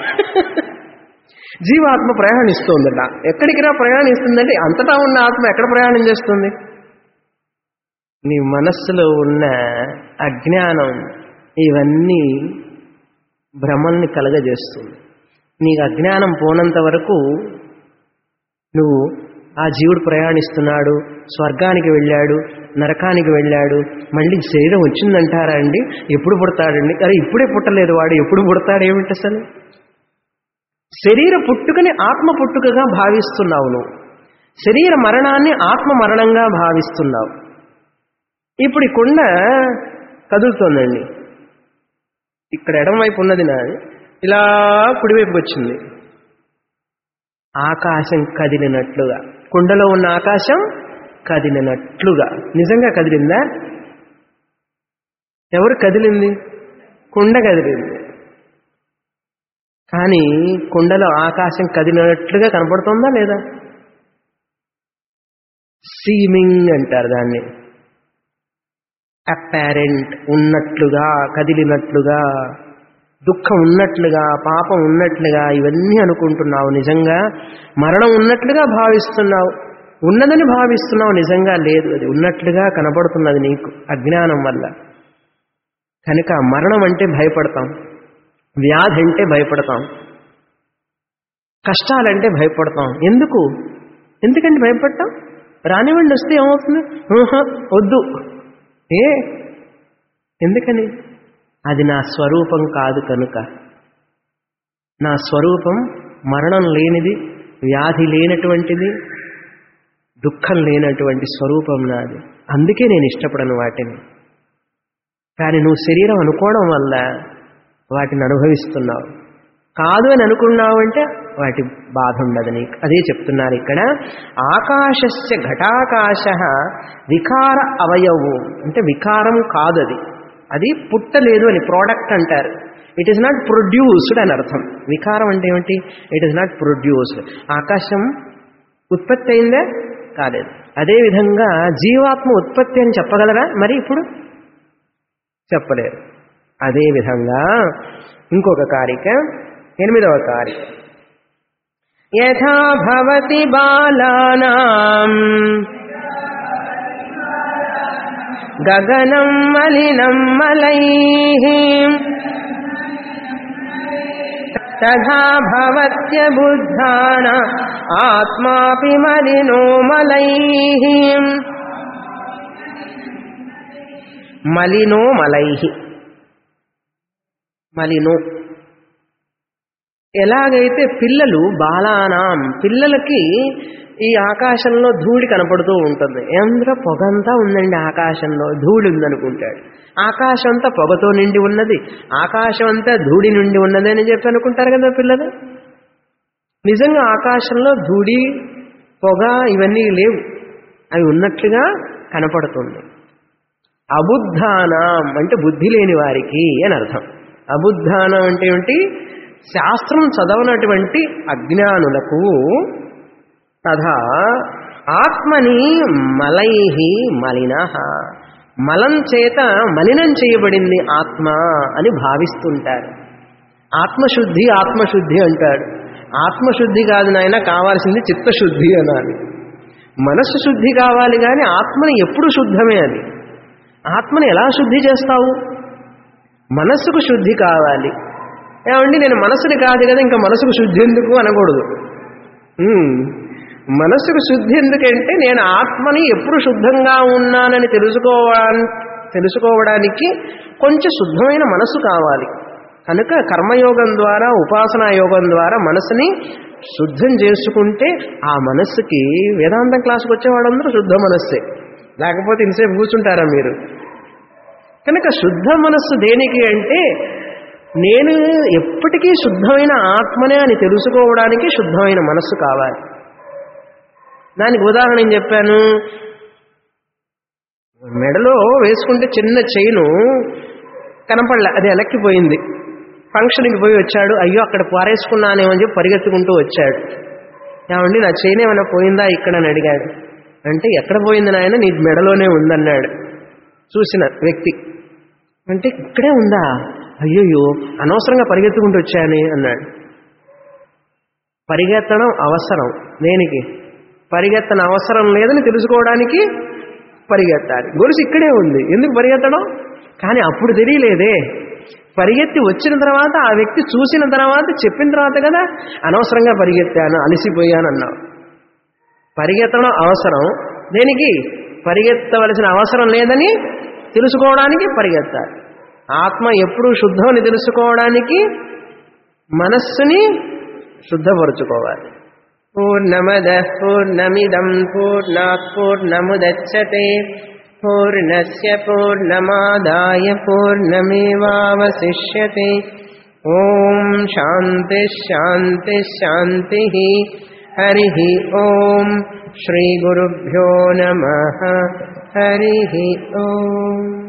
జీవాత్మ ప్రయాణిస్తుందట. ఎక్కడికి రా ప్రయాణిస్తుందంటే అంతటా ఉన్న ఆత్మ ఎక్కడ ప్రయాణం చేస్తుంది? నీ మనస్సులో ఉన్న అజ్ఞానం ఇవన్నీ భ్రమల్ని కలగజేస్తుంది. నీకు అజ్ఞానం పోనంత వరకు నువ్వు ఆ జీవుడు ప్రయాణిస్తున్నాడు, స్వర్గానికి వెళ్ళాడు, నరకానికి వెళ్ళాడు, మళ్ళీ శరీరం వచ్చిందంటారా అండి? ఎప్పుడు పుడతాడండి? అరే ఇప్పుడే పుట్టలేదు వాడు, ఎప్పుడు పుడతాడు? ఏమిటి అసలు? శరీర పుట్టుకని ఆత్మ పుట్టుకగా భావిస్తున్నావు నువ్వు, శరీర మరణాన్ని ఆత్మ మరణంగా భావిస్తున్నావు. ఇప్పుడు ఈ కుండ కదులుతోందండి, ఇక్కడ ఎడమవైపు ఉన్నది నాది, ఇలా కుడివైపుకి వచ్చింది. ఆకాశం కదిలినట్లుగా, కుండలో ఉన్న ఆకాశం కదిలినట్లుగా. నిజంగా కదిలిందా? ఎవరు కదిలింది? కుండ కదిలింది. కానీ కుండలో ఆకాశం కదిలినట్లుగా కనపడుతుందా లేదా? సీమింగ్ అంటారు దాన్ని. అపారెంట్, ఉన్నట్లుగా, కదిలినట్లుగా, దుఃఖం ఉన్నట్లుగా, పాపం ఉన్నట్లుగా ఇవన్నీ అనుకుంటున్నావు. నిజంగా మరణం ఉన్నట్లుగా భావిస్తున్నావు, ఉన్నదని భావిస్తున్నావు. నిజంగా లేదు, అది ఉన్నట్లుగా కనపడుతున్నది నీకు అజ్ఞానం వల్ల. కనుక మరణం అంటే భయపడతాం, వ్యాధి అంటే భయపడతాం, కష్టాలంటే భయపడతాం. ఎందుకు? ఎందుకంటే భయపడతాం? రానివ్వండి, వస్తే ఏమవుతుంది? వద్దు. ఏ ఎందుకని? అది నా స్వరూపం కాదు కనుక. నా స్వరూపం మరణం లేనిది, వ్యాధి లేనటువంటిది, దుఃఖం లేనటువంటి స్వరూపం నాది. అందుకే నేను ఇష్టపడను వాటిని. కానీ నువ్వు శరీరం అనుకోవడం వల్ల వాటిని అనుభవిస్తున్నావు. కాదు అని అనుకున్నావంటే వాటి బాధ ఉండదు నీకు. అదే చెప్తున్నారు ఇక్కడ. ఆకాశస్య ఘటాకాశ వికార అవయవు అంటే వికారం కాదు, అది అది పుట్టలేదు అని ప్రోడక్ట్ అంటారు. ఇట్ ఈస్ నాట్ ప్రొడ్యూస్డ్ అని అర్థం. వికారం అంటే ఏమిటి? It is not produced. ఆకాశం ఉత్పత్తి అయిందా? కాలేదు. అదేవిధంగా జీవాత్మ ఉత్పత్తి అని చెప్పగలరా మరి? ఇప్పుడు చెప్పలేరు. అదేవిధంగా ఇంకొక కారిక, ఎనిమిదవ కారిక. యథా భవతి బాలానాం గగనం మలినం మలైః తథా భవత్య బుద్ధాన ఆత్మాపి మలినో మలైః. మలినో మలైః, మలినో ఎలాగైతే పిల్లలు బాలానాం, పిల్లలకి ఈ ఆకాశంలో ధూళి కనపడుతూ ఉంటుంది. ఎందులో పొగంతా ఉందండి, ఆకాశంలో ధూళి ఉందనుకుంటాడు. ఆకాశం అంతా పొగతో నిండి ఉన్నది, ఆకాశం అంతా ధూళి నుండి ఉన్నది అని చెప్పి అనుకుంటారు కదా పిల్లలు. నిజంగా ఆకాశంలో ధూళి, పొగ ఇవన్నీ లేవు, అవి ఉన్నట్లుగా కనపడుతుంది. అబుద్ధానం అంటే బుద్ధి లేని వారికి అని అర్థం. అబుద్ధానం అంటే ఏమిటి? శాస్త్రం చదవనటువంటి అజ్ఞానులకు. తథా ఆత్మని మలైః మలినః, మలం చేత మలినం చేయబడింది ఆత్మ అని భావిస్తుంటారు. ఆత్మశుద్ధి ఆత్మశుద్ధి అంటాడు. ఆత్మశుద్ధి కాదు నాయన, కావాల్సింది చిత్తశుద్ధి అనాలి. మనస్సు శుద్ధి కావాలి కానీ ఆత్మని ఎప్పుడు శుద్ధమే అది. ఆత్మని ఎలా శుద్ధి చేస్తావు? మనస్సుకు శుద్ధి కావాలి. ఏమండి నేను మనస్సుని కాదు కదా, ఇంకా మనసుకు శుద్ధి ఎందుకు అనకూడదు. మనస్సుకు శుద్ధి ఎందుకంటే నేను ఆత్మని ఎప్పుడు శుద్ధంగా ఉన్నానని తెలుసుకోవడా తెలుసుకోవడానికి కొంచెం శుద్ధమైన మనస్సు కావాలి. కనుక కర్మయోగం ద్వారా, ఉపాసనా యోగం ద్వారా మనసుని శుద్ధం చేసుకుంటే ఆ మనస్సుకి, వేదాంతం క్లాసుకు వచ్చేవాళ్ళందరూ శుద్ధ మనస్సే, లేకపోతే ఇంతసేపు కూర్చుంటారా మీరు? కనుక శుద్ధ మనస్సు దేనికి అంటే నేను ఎప్పటికీ శుద్ధమైన ఆత్మనే అని తెలుసుకోవడానికి శుద్ధమైన మనస్సు కావాలి. దానికి ఉదాహరణ ఏం చెప్పాను? మెడలో వేసుకుంటే చిన్న చైను కనపడలే, అది ఎలక్కిపోయింది. ఫంక్షన్కి పోయి వచ్చాడు, అయ్యో అక్కడ పారేసుకున్నానేమని చెప్పి పరిగెత్తుకుంటూ వచ్చాడు. ఏమండి నా చైన్ ఏమైనా పోయిందా ఇక్కడ అని అడిగాడు. అంటే ఎక్కడ పోయింది నాయన, నీ మెడలోనే ఉందన్నాడు చూసిన వ్యక్తి. అంటే ఇక్కడే ఉందా? అయ్యోయ్యో అనవసరంగా పరిగెత్తుకుంటూ వచ్చాను అన్నాడు. పరిగెత్తడం అవసరం. దేనికి? పరిగెత్తన అవసరం లేదని తెలుసుకోవడానికి పరిగెత్తాలి. గొలుసు ఇక్కడే ఉంది, ఎందుకు పరిగెత్తడం? కానీ అప్పుడు తెలియలేదే. పరిగెత్తి వచ్చిన తర్వాత, ఆ వ్యక్తి చూసిన తర్వాత, చెప్పిన తర్వాత కదా అనవసరంగా పరిగెత్తాను, అలసిపోయాను అన్నావు. పరిగెత్తడం అవసరం. దేనికి? పరిగెత్తవలసిన అవసరం లేదని తెలుసుకోవడానికి పరిగెత్తాలి. ఆత్మ ఎప్పుడు శుద్ధమని తెలుసుకోవడానికి మనస్సుని శుద్ధపరుచుకోవాలి. పూర్ణమదః పూర్ణమిదం పూర్ణాత్ పూర్ణముదచ్యతే పూర్ణస్య పూర్ణమాదాయ పూర్ణమేవావశిష్యతే. ఓం శాంతి శాంతి శాంతి. హరి ఓం శ్రీ గురుభ్యో నమః హరి ఓం.